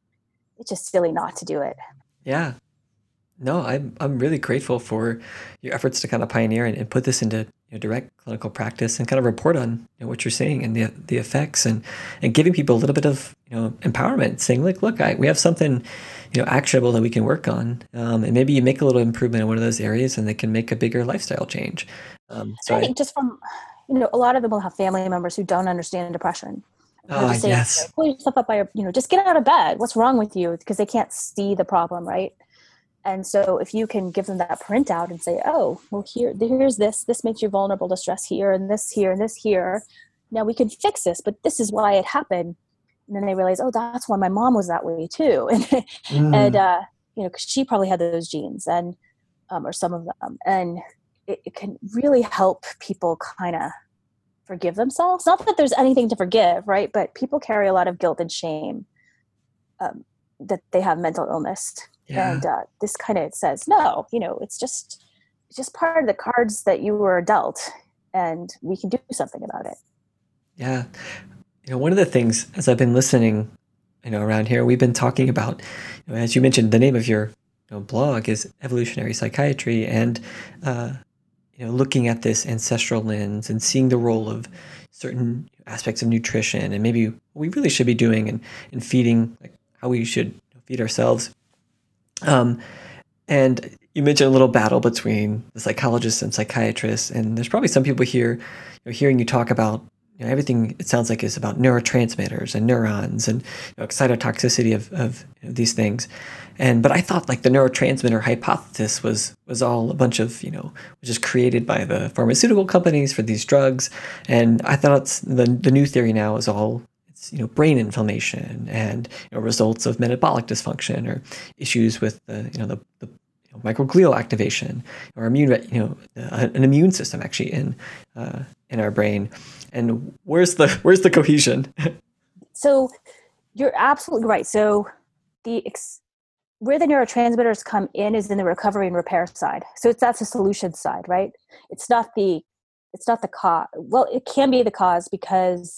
silly not to do it. Yeah. No, I'm really grateful for your efforts to kind of pioneer and put this into direct clinical practice and kind of report on what you're seeing and the effects, and giving people a little bit of empowerment, saying like, look, we have something actionable that we can work on, and maybe you make a little improvement in one of those areas, and they can make a bigger lifestyle change. So I think just from a lot of them will have family members who don't understand depression. Just say, yes. Pull yourself up by your, just get out of bed. What's wrong with you? Because they can't see the problem, right? And so if you can give them that printout and say, oh, well, here's this makes you vulnerable to stress here, and this here, and this here. Now we can fix this, but this is why it happened. And then they realize, oh, that's why my mom was that way too. And because she probably had those genes, and or some of them. And it can really help people kind of forgive themselves. Not that there's anything to forgive, right? But people carry a lot of guilt and shame that they have mental illness. Yeah. And this kind of says, no, it's just part of the cards that you were dealt, and we can do something about it. Yeah. One of the things, as I've been listening, around here, we've been talking about, as you mentioned, the name of your blog is Evolutionary Psychiatry, and, looking at this ancestral lens and seeing the role of certain aspects of nutrition and maybe what we really should be doing and feeding, like how we should feed ourselves. And you mentioned a little battle between the psychologists and psychiatrists, and there's probably some people here, hearing you talk about everything, it sounds like, is about neurotransmitters and neurons and excitotoxicity of these things. But I thought like the neurotransmitter hypothesis was all a bunch of, was just created by the pharmaceutical companies for these drugs. And I thought the new theory now is all, brain inflammation and results of metabolic dysfunction or issues with the microglial activation or an immune system actually in our brain. And where's the cohesion? So you're absolutely right. So where the neurotransmitters come in is in the recovery and repair side. So that's the solution side, right? It's not the cause. Well, it can be the cause, because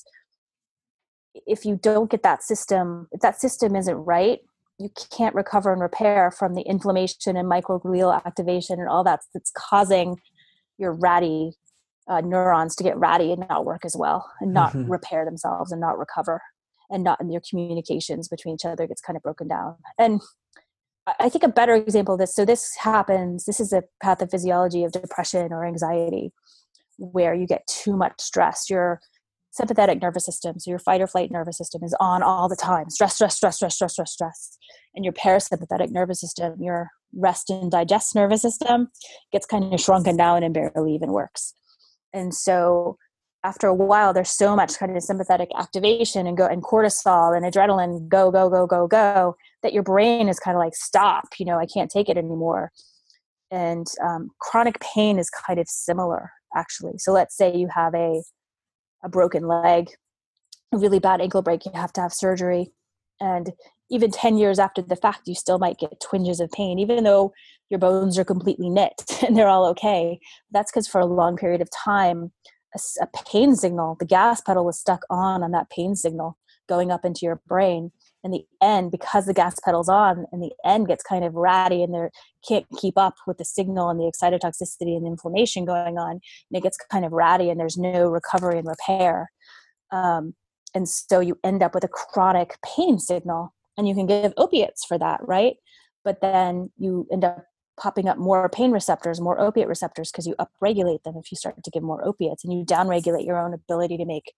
if you don't get that system, if that system isn't right, you can't recover and repair from the inflammation and microglial activation and all that's causing your ratty neurons to get ratty and not work as well and not repair themselves and not recover, and not in your communications between each other gets kind of broken down. And I think a better example of this, so this is a pathophysiology of depression or anxiety, where you get too much stress. Your sympathetic nervous system, so your fight or flight nervous system, is on all the time. Stress. And your parasympathetic nervous system, your rest and digest nervous system, gets kind of shrunken down and barely even works. And so after a while, there's so much kind of sympathetic activation and cortisol and adrenaline, go, that your brain is kind of like, stop, I can't take it anymore. And chronic pain is kind of similar, actually. So let's say you have a broken leg, a really bad ankle break, you have to have surgery. And even 10 years after the fact, you still might get twinges of pain, even though your bones are completely knit and they're all okay. That's because for a long period of time, a pain signal, the gas pedal was stuck on that pain signal going up into your brain. In the end, because the gas pedal's on, in the end gets kind of ratty and they can't keep up with the signal and the excitotoxicity and the inflammation going on, and it gets kind of ratty and there's no recovery and repair. And so you end up with a chronic pain signal, and you can give opiates for that, right? But then you end up popping up more pain receptors, more opiate receptors, because you upregulate them if you start to give more opiates, and you downregulate your own ability to make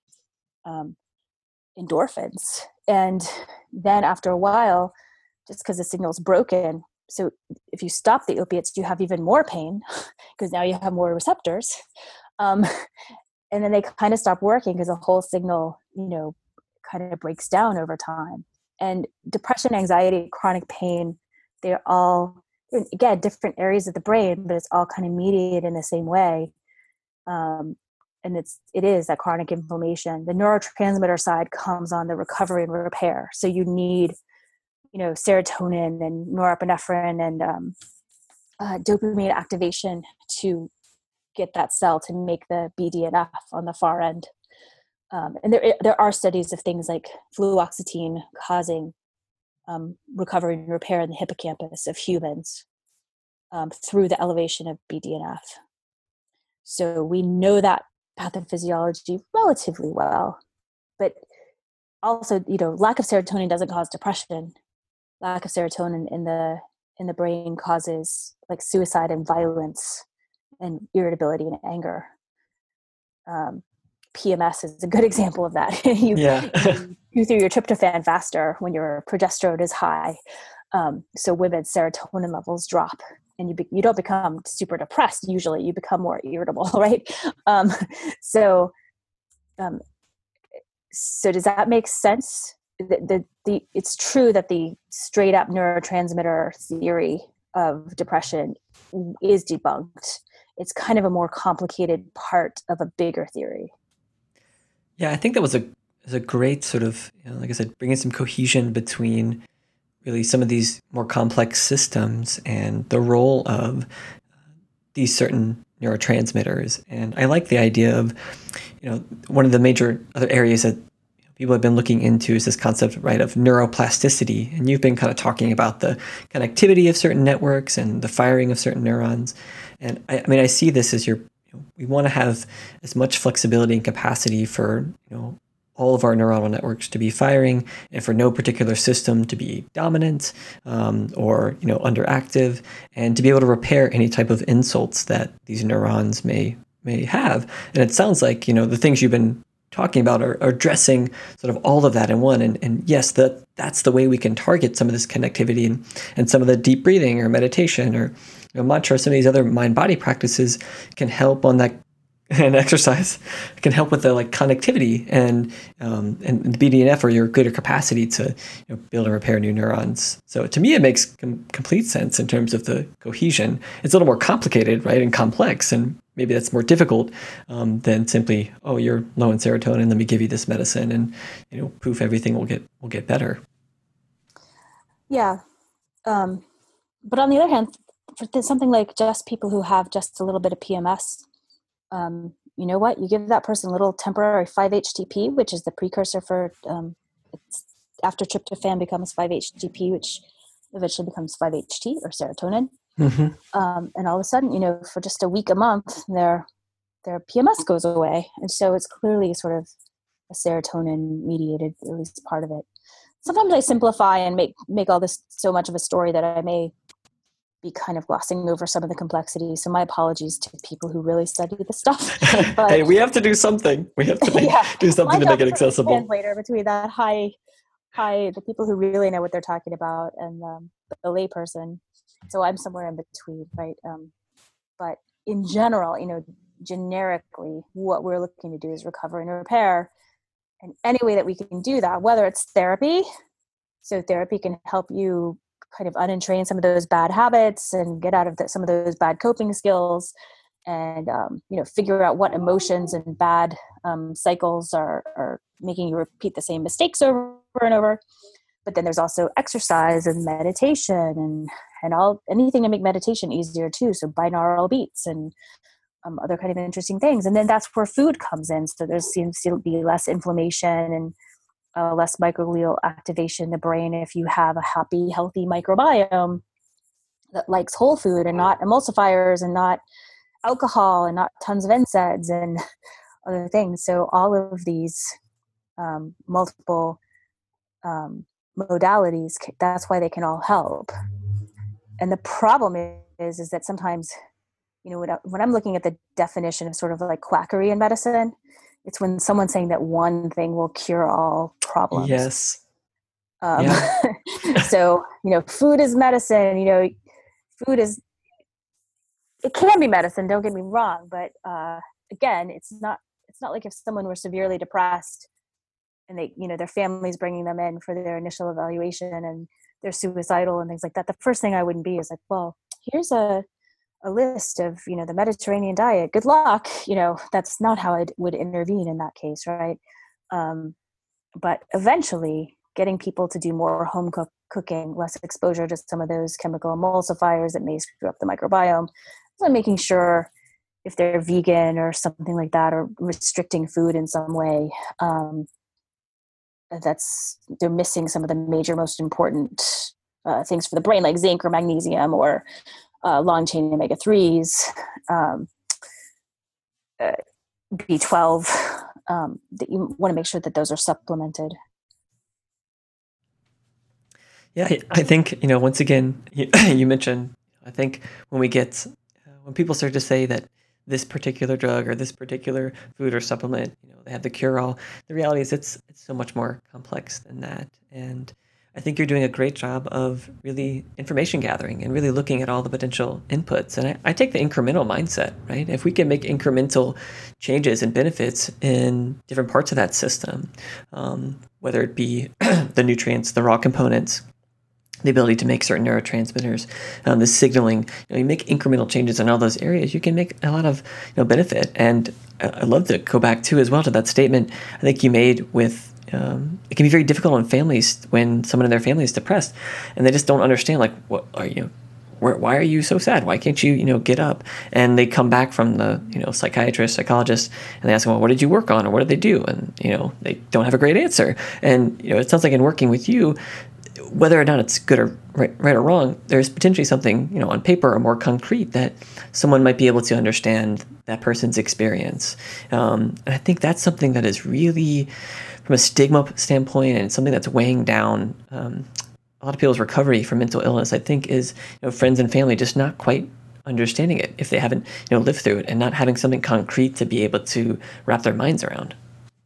endorphins. And then after a while, just because the signal's broken, so if you stop the opiates, you have even more pain because now you have more receptors. And then they kind of stop working because the whole signal, kind of breaks down over time. And depression, anxiety, chronic pain, they're all, again, different areas of the brain, but it's all kind of mediated in the same way. And it is that chronic inflammation. The neurotransmitter side comes on the recovery and repair. So you need, serotonin and norepinephrine and dopamine activation to get that cell to make the BDNF on the far end. And there are studies of things like fluoxetine causing recovery and repair in the hippocampus of humans through the elevation of BDNF. So we know that pathophysiology relatively well, but also, lack of serotonin doesn't cause depression. Lack of serotonin in the brain causes like suicide and violence and irritability and anger. PMS is a good example of that. You through your tryptophan faster when your progesterone is high. So women's serotonin levels drop, and you don't become super depressed. Usually, you become more irritable, right? So does that make sense? It's true that the straight up neurotransmitter theory of depression is debunked. It's kind of a more complicated part of a bigger theory. Yeah, I think that was a great sort of, like I said, bringing some cohesion between really some of these more complex systems and the role of these certain neurotransmitters. And I like the idea of, one of the major other areas that people have been looking into is this concept, right, of neuroplasticity. And you've been kind of talking about the connectivity of certain networks and the firing of certain neurons. And I see this as we want to have as much flexibility and capacity for, all of our neuronal networks to be firing and for no particular system to be dominant or, underactive, and to be able to repair any type of insults that these neurons may have. And it sounds like, the things you've been talking about are addressing sort of all of that in one. And yes, that's the way we can target some of this connectivity and some of the deep breathing or meditation or mantra, some of these other mind-body practices can help on that, and exercise can help with the like connectivity and the BDNF, or your greater capacity to build and repair new neurons. So to me, it makes complete sense in terms of the cohesion. It's a little more complicated, right, and complex, and maybe that's more difficult than simply, oh, you're low in serotonin, let me give you this medicine, and poof, everything will get better. Yeah, but on the other hand, for something like just people who have just a little bit of PMS. You know what? You give that person a little temporary 5-HTP, which is the precursor for it's after tryptophan becomes 5-HTP, which eventually becomes 5-HT or serotonin. Mm-hmm. And all of a sudden, for just a week, a month, their PMS goes away. And so it's clearly sort of a serotonin mediated, at least part of it. Sometimes I simplify and make all this so much of a story that I may be kind of glossing over some of the complexity. So my apologies to people who really study the stuff. But hey, we have to do something. We have to do something to make it accessible. Translator between that the people who really know what they're talking about and the layperson. So I'm somewhere in between, right? But in general, generically, what we're looking to do is recover and repair. And any way that we can do that, whether it's therapy, so therapy can help you kind of unentrain some of those bad habits and get out of some of those bad coping skills, and figure out what emotions and bad cycles are making you repeat the same mistakes over and over. But then there's also exercise and meditation and anything to make meditation easier too. So binaural beats and other kind of interesting things. And then that's where food comes in. So there seems to be less inflammation and less microglial activation in the brain if you have a happy, healthy microbiome that likes whole food and not emulsifiers and not alcohol and not tons of NSAIDs and other things. So all of these multiple modalities, that's why they can all help. And the problem is that sometimes, when I'm looking at the definition of sort of like quackery in medicine, it's when someone's saying that one thing will cure all problems. Yes. So, food is medicine, food is, it can be medicine, don't get me wrong. But again, it's not like if someone were severely depressed and they, their family's bringing them in for their initial evaluation and they're suicidal and things like that. The first thing I wouldn't be is like, well, here's a list of, the Mediterranean diet. Good luck. That's not how I would intervene in that case. Right. But eventually getting people to do more home cooking, less exposure to some of those chemical emulsifiers that may screw up the microbiome. So making sure if they're vegan or something like that, or restricting food in some way, they're missing some of the major, most important things for the brain, like zinc or magnesium or long-chain omega-3s, B12, that you want to make sure that those are supplemented. Yeah, I think, once again, you mentioned, I think when people start to say that this particular drug or this particular food or supplement, they have the cure-all, the reality is it's so much more complex than that. And I think you're doing a great job of really information gathering and really looking at all the potential inputs. And I take the incremental mindset, right? If we can make incremental changes and benefits in different parts of that system, whether it be the nutrients, the raw components, the ability to make certain neurotransmitters, the signaling, you make incremental changes in all those areas, you can make a lot of benefit. And I'd love to go back too as well to that statement I think you made with it can be very difficult on families when someone in their family is depressed and they just don't understand, like, what are you, why are you so sad? Why can't you, get up? And they come back from the, psychiatrist, psychologist, and they ask them, well, what did you work on? Or what did they do? And, they don't have a great answer. And, it sounds like in working with you, whether or not it's good or right or wrong, there's potentially something, on paper or more concrete that someone might be able to understand that person's experience. And I think that's something that is really, from a stigma standpoint, and something that's weighing down a lot of people's recovery from mental illness, I think, is friends and family just not quite understanding it if they haven't lived through it, and not having something concrete to be able to wrap their minds around.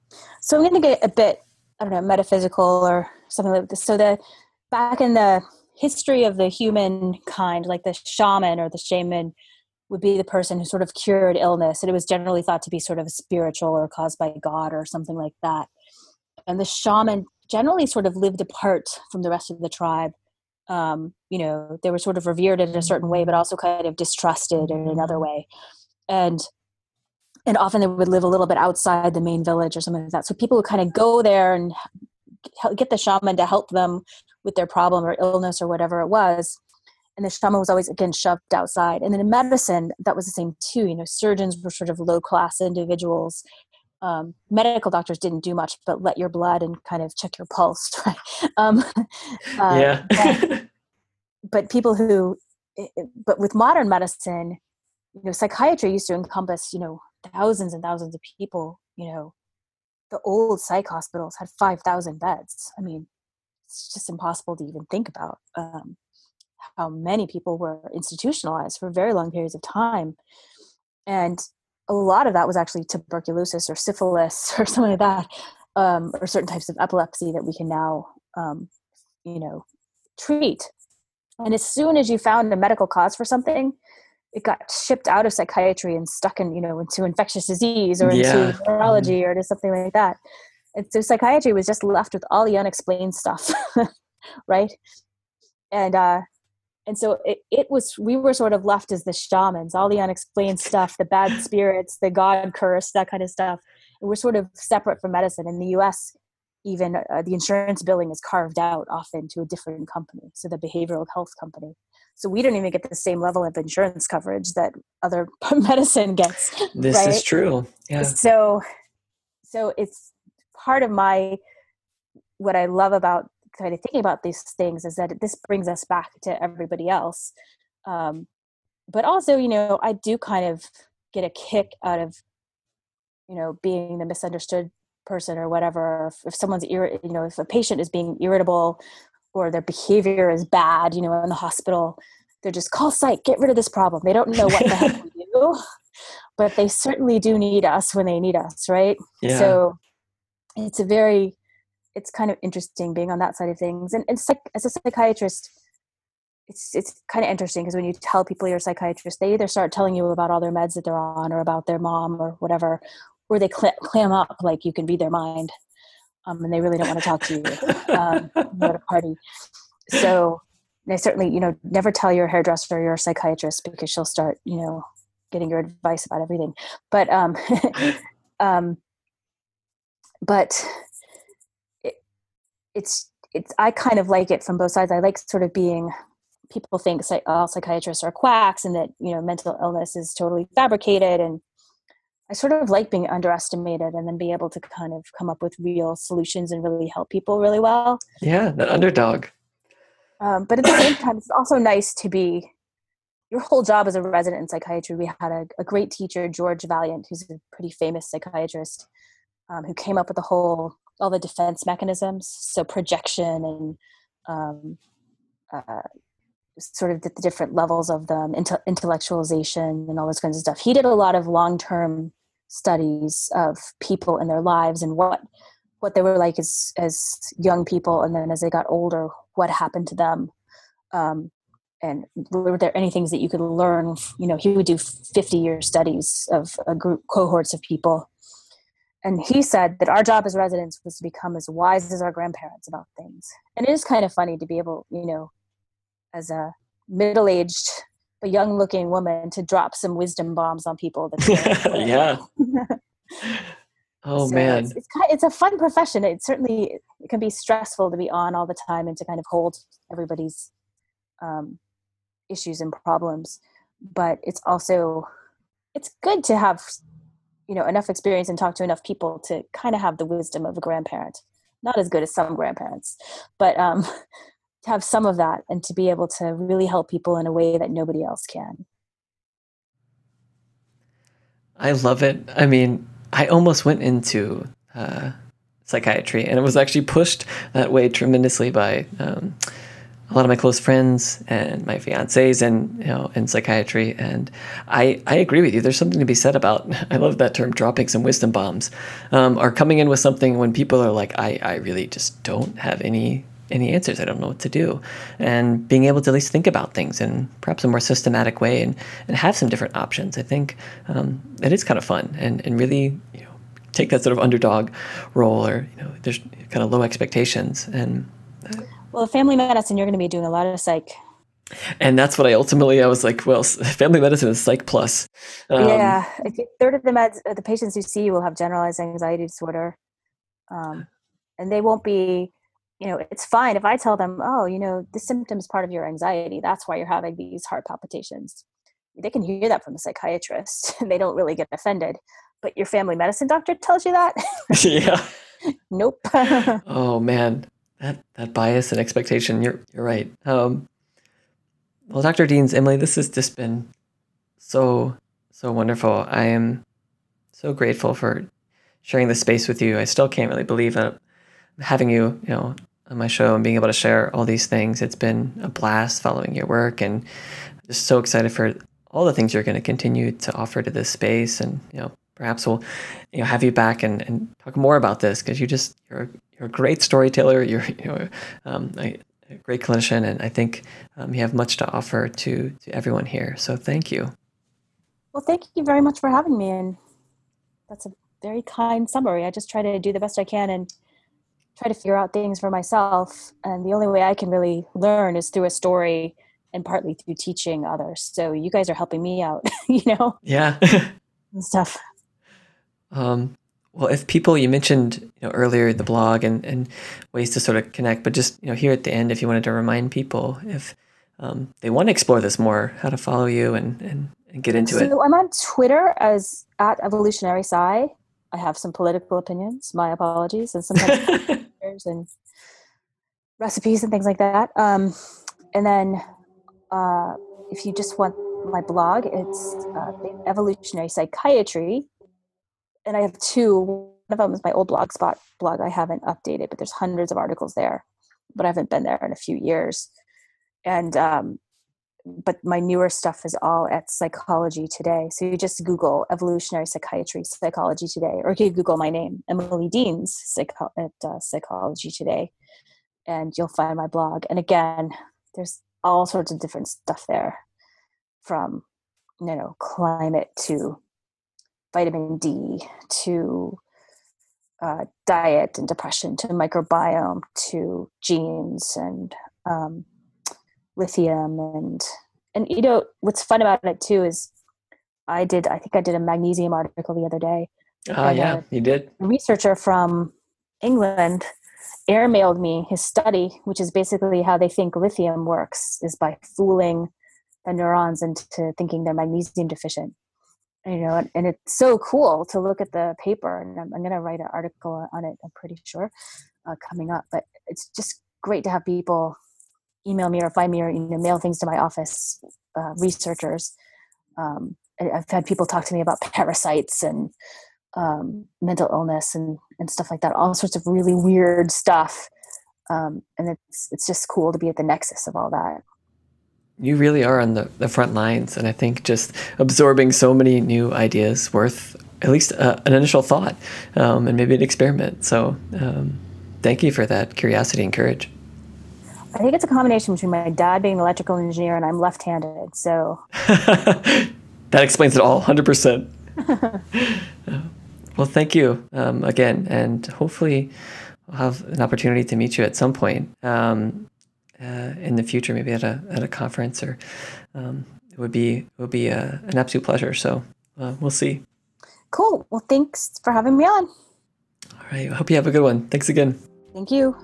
So I'm going to get a bit, I don't know, metaphysical or something like this. So back in the history of the humankind, like the shaman or the shaman would be the person who sort of cured illness. And it was generally thought to be sort of spiritual or caused by God or something like that. And the shaman generally sort of lived apart from the rest of the tribe. They were sort of revered in a certain way, but also kind of distrusted in another way. And often they would live a little bit outside the main village or something like that. So people would kind of go there and get the shaman to help them with their problem or illness or whatever it was. And the shaman was always, again, shoved outside. And then in medicine, that was the same too. Surgeons were sort of low-class individuals. Medical doctors didn't do much but let your blood and kind of check your pulse. Right? Yeah. But with modern medicine, psychiatry used to encompass, thousands and thousands of people. The old psych hospitals had 5,000 beds. I mean, it's just impossible to even think about how many people were institutionalized for very long periods of time. And a lot of that was actually tuberculosis or syphilis or something like that, or certain types of epilepsy that we can now, treat. And as soon as you found a medical cause for something, it got shipped out of psychiatry and stuck in, into infectious disease or into neurology or to something like that. And so psychiatry was just left with all the unexplained stuff, right? And so we were sort of left as the shamans, all the unexplained stuff, the bad spirits, the God curse, that kind of stuff. And we're sort of separate from medicine. In the US, even the insurance billing is carved out often to a different company, so the behavioral health company. So we don't even get the same level of insurance coverage that other medicine gets. This right? is true. Yeah. So it's part of what I love about kind of thinking about these things is that this brings us back to everybody else. But also, I do kind of get a kick out of, being the misunderstood person or whatever. If someone's if a patient is being irritable or their behavior is bad, in the hospital, they're just call psych, get rid of this problem. They don't know what the heck we do, but they certainly do need us when they need us. Right. Yeah. So it's kind of interesting being on that side of things. And as a psychiatrist, it's kind of interesting because when you tell people you're a psychiatrist, they either start telling you about all their meds that they're on or about their mom or whatever, or they clam up like you can read their mind. And they really don't want to talk to you at a party. So they certainly, never tell your hairdresser you're a psychiatrist because she'll start, getting your advice about everything. But it's I kind of like it from both sides. I like sort of being, people think all psychiatrists are quacks and that, mental illness is totally fabricated. And I sort of like being underestimated and then be able to kind of come up with real solutions and really help people really well. Yeah, the underdog. But at the same time, it's also nice to be, your whole job as a resident in psychiatry. We had a great teacher, George Valiant, who's a pretty famous psychiatrist, who came up with all the defense mechanisms. So projection and sort of the different levels of them, intellectualization and all those kinds of stuff. He did a lot of long-term studies of people in their lives and what they were like as young people, and then as they got older, what happened to them. And were there any things that you could learn? He would do 50-year studies of cohorts of people. And he said that our job as residents was to become as wise as our grandparents about things. And it is kind of funny to be able, as a middle-aged but young-looking woman, to drop some wisdom bombs on people. Yeah. Oh, so man. It's a fun profession. It can be stressful to be on all the time and to kind of hold everybody's issues and problems. But it's good to have, enough experience and talk to enough people to kind of have the wisdom of a grandparent. Not as good as some grandparents, but to have some of that and to be able to really help people in a way that nobody else can. I love it. I mean, I almost went into psychiatry, and it was actually pushed that way tremendously by a lot of my close friends and my fiancés in psychiatry. And I agree with you. There's something to be said about, I love that term, dropping some wisdom bombs, or coming in with something when people are like, I really just don't have any answers. I don't know what to do. And being able to at least think about things in perhaps a more systematic way and have some different options. I think it is kind of fun and really, take that sort of underdog role, or, there's kind of low expectations. And well, family medicine, you're going to be doing a lot of psych. And that's what I was like, well, family medicine is psych plus. Yeah. A third of the patients you see will have generalized anxiety disorder. And they won't be, it's fine if I tell them, oh, this symptom is part of your anxiety. That's why you're having these heart palpitations. They can hear that from a psychiatrist and they don't really get offended. But your family medicine doctor tells you that? Yeah. Nope. Oh, man. That bias and expectation, you're right. Well, Dr. Deans, Emily, this has just been so wonderful. I am so grateful for sharing this space with you. I still can't really believe that having you, on my show and being able to share all these things. It's been a blast following your work, and just so excited for all the things you're going to continue to offer to this space. And, perhaps we'll, have you back and talk more about this, because you're a great storyteller. You're a great clinician, and I think you have much to offer to everyone here. So thank you. Well, thank you very much for having me, and that's a very kind summary. I just try to do the best I can and try to figure out things for myself, and the only way I can really learn is through a story and partly through teaching others. So you guys are helping me out, Yeah. and stuff. Well, if people, you mentioned earlier the blog and ways to sort of connect, but just here at the end, if you wanted to remind people if they want to explore this more, how to follow you and get into it. So I'm on Twitter as @EvolutionaryPsy. I have some political opinions. My apologies, and sometimes pictures and recipes and things like that. And then if you just want my blog, it's Evolutionary Psychiatry. And I have two. One of them is my old Blogspot blog. I haven't updated, but there's hundreds of articles there. But I haven't been there in a few years. And but my newer stuff is all at Psychology Today. So you just Google Evolutionary Psychiatry, Psychology Today, or you can Google my name, Emily Deans, at Psychology Today, and you'll find my blog. And again, there's all sorts of different stuff there, from climate to vitamin D to diet and depression to microbiome to genes and lithium and what's fun about it too is I think I did a magnesium article the other day. Yeah, you did. A researcher from England airmailed me his study, which is basically how they think lithium works, is by fooling the neurons into thinking they're magnesium deficient. And it's so cool to look at the paper, and I'm going to write an article on it, I'm pretty sure, coming up. But it's just great to have people email me or find me or mail things to my office, researchers. I've had people talk to me about parasites and mental illness and stuff like that, all sorts of really weird stuff. And it's just cool to be at the nexus of all that. You really are on the front lines, and I think just absorbing so many new ideas worth at least an initial thought, and maybe an experiment. So thank you for that curiosity and courage. I think it's a combination between my dad being an electrical engineer and I'm left-handed. So that explains it all, 100%. Well, thank you again, and hopefully I'll have an opportunity to meet you at some point in the future, maybe at a conference, or it would be an absolute pleasure. So we'll see. Cool. Well, thanks for having me on. All right. I hope you have a good one. Thanks again. Thank you.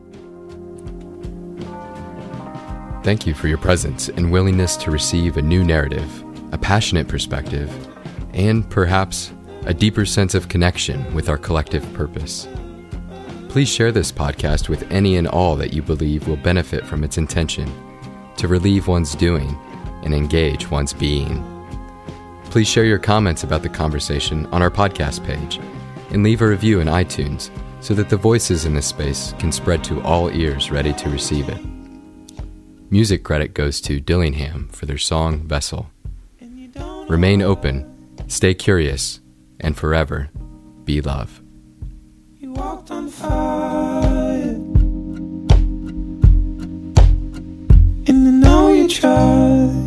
Thank you for your presence and willingness to receive a new narrative, a passionate perspective, and perhaps a deeper sense of connection with our collective purpose. Please share this podcast with any and all that you believe will benefit from its intention to relieve one's doing and engage one's being. Please share your comments about the conversation on our podcast page and leave a review in iTunes so that the voices in this space can spread to all ears ready to receive it. Music credit goes to Dillingham for their song Vessel. And you don't Remain open, stay curious, and forever be love. You walked on fire, and I know you tried.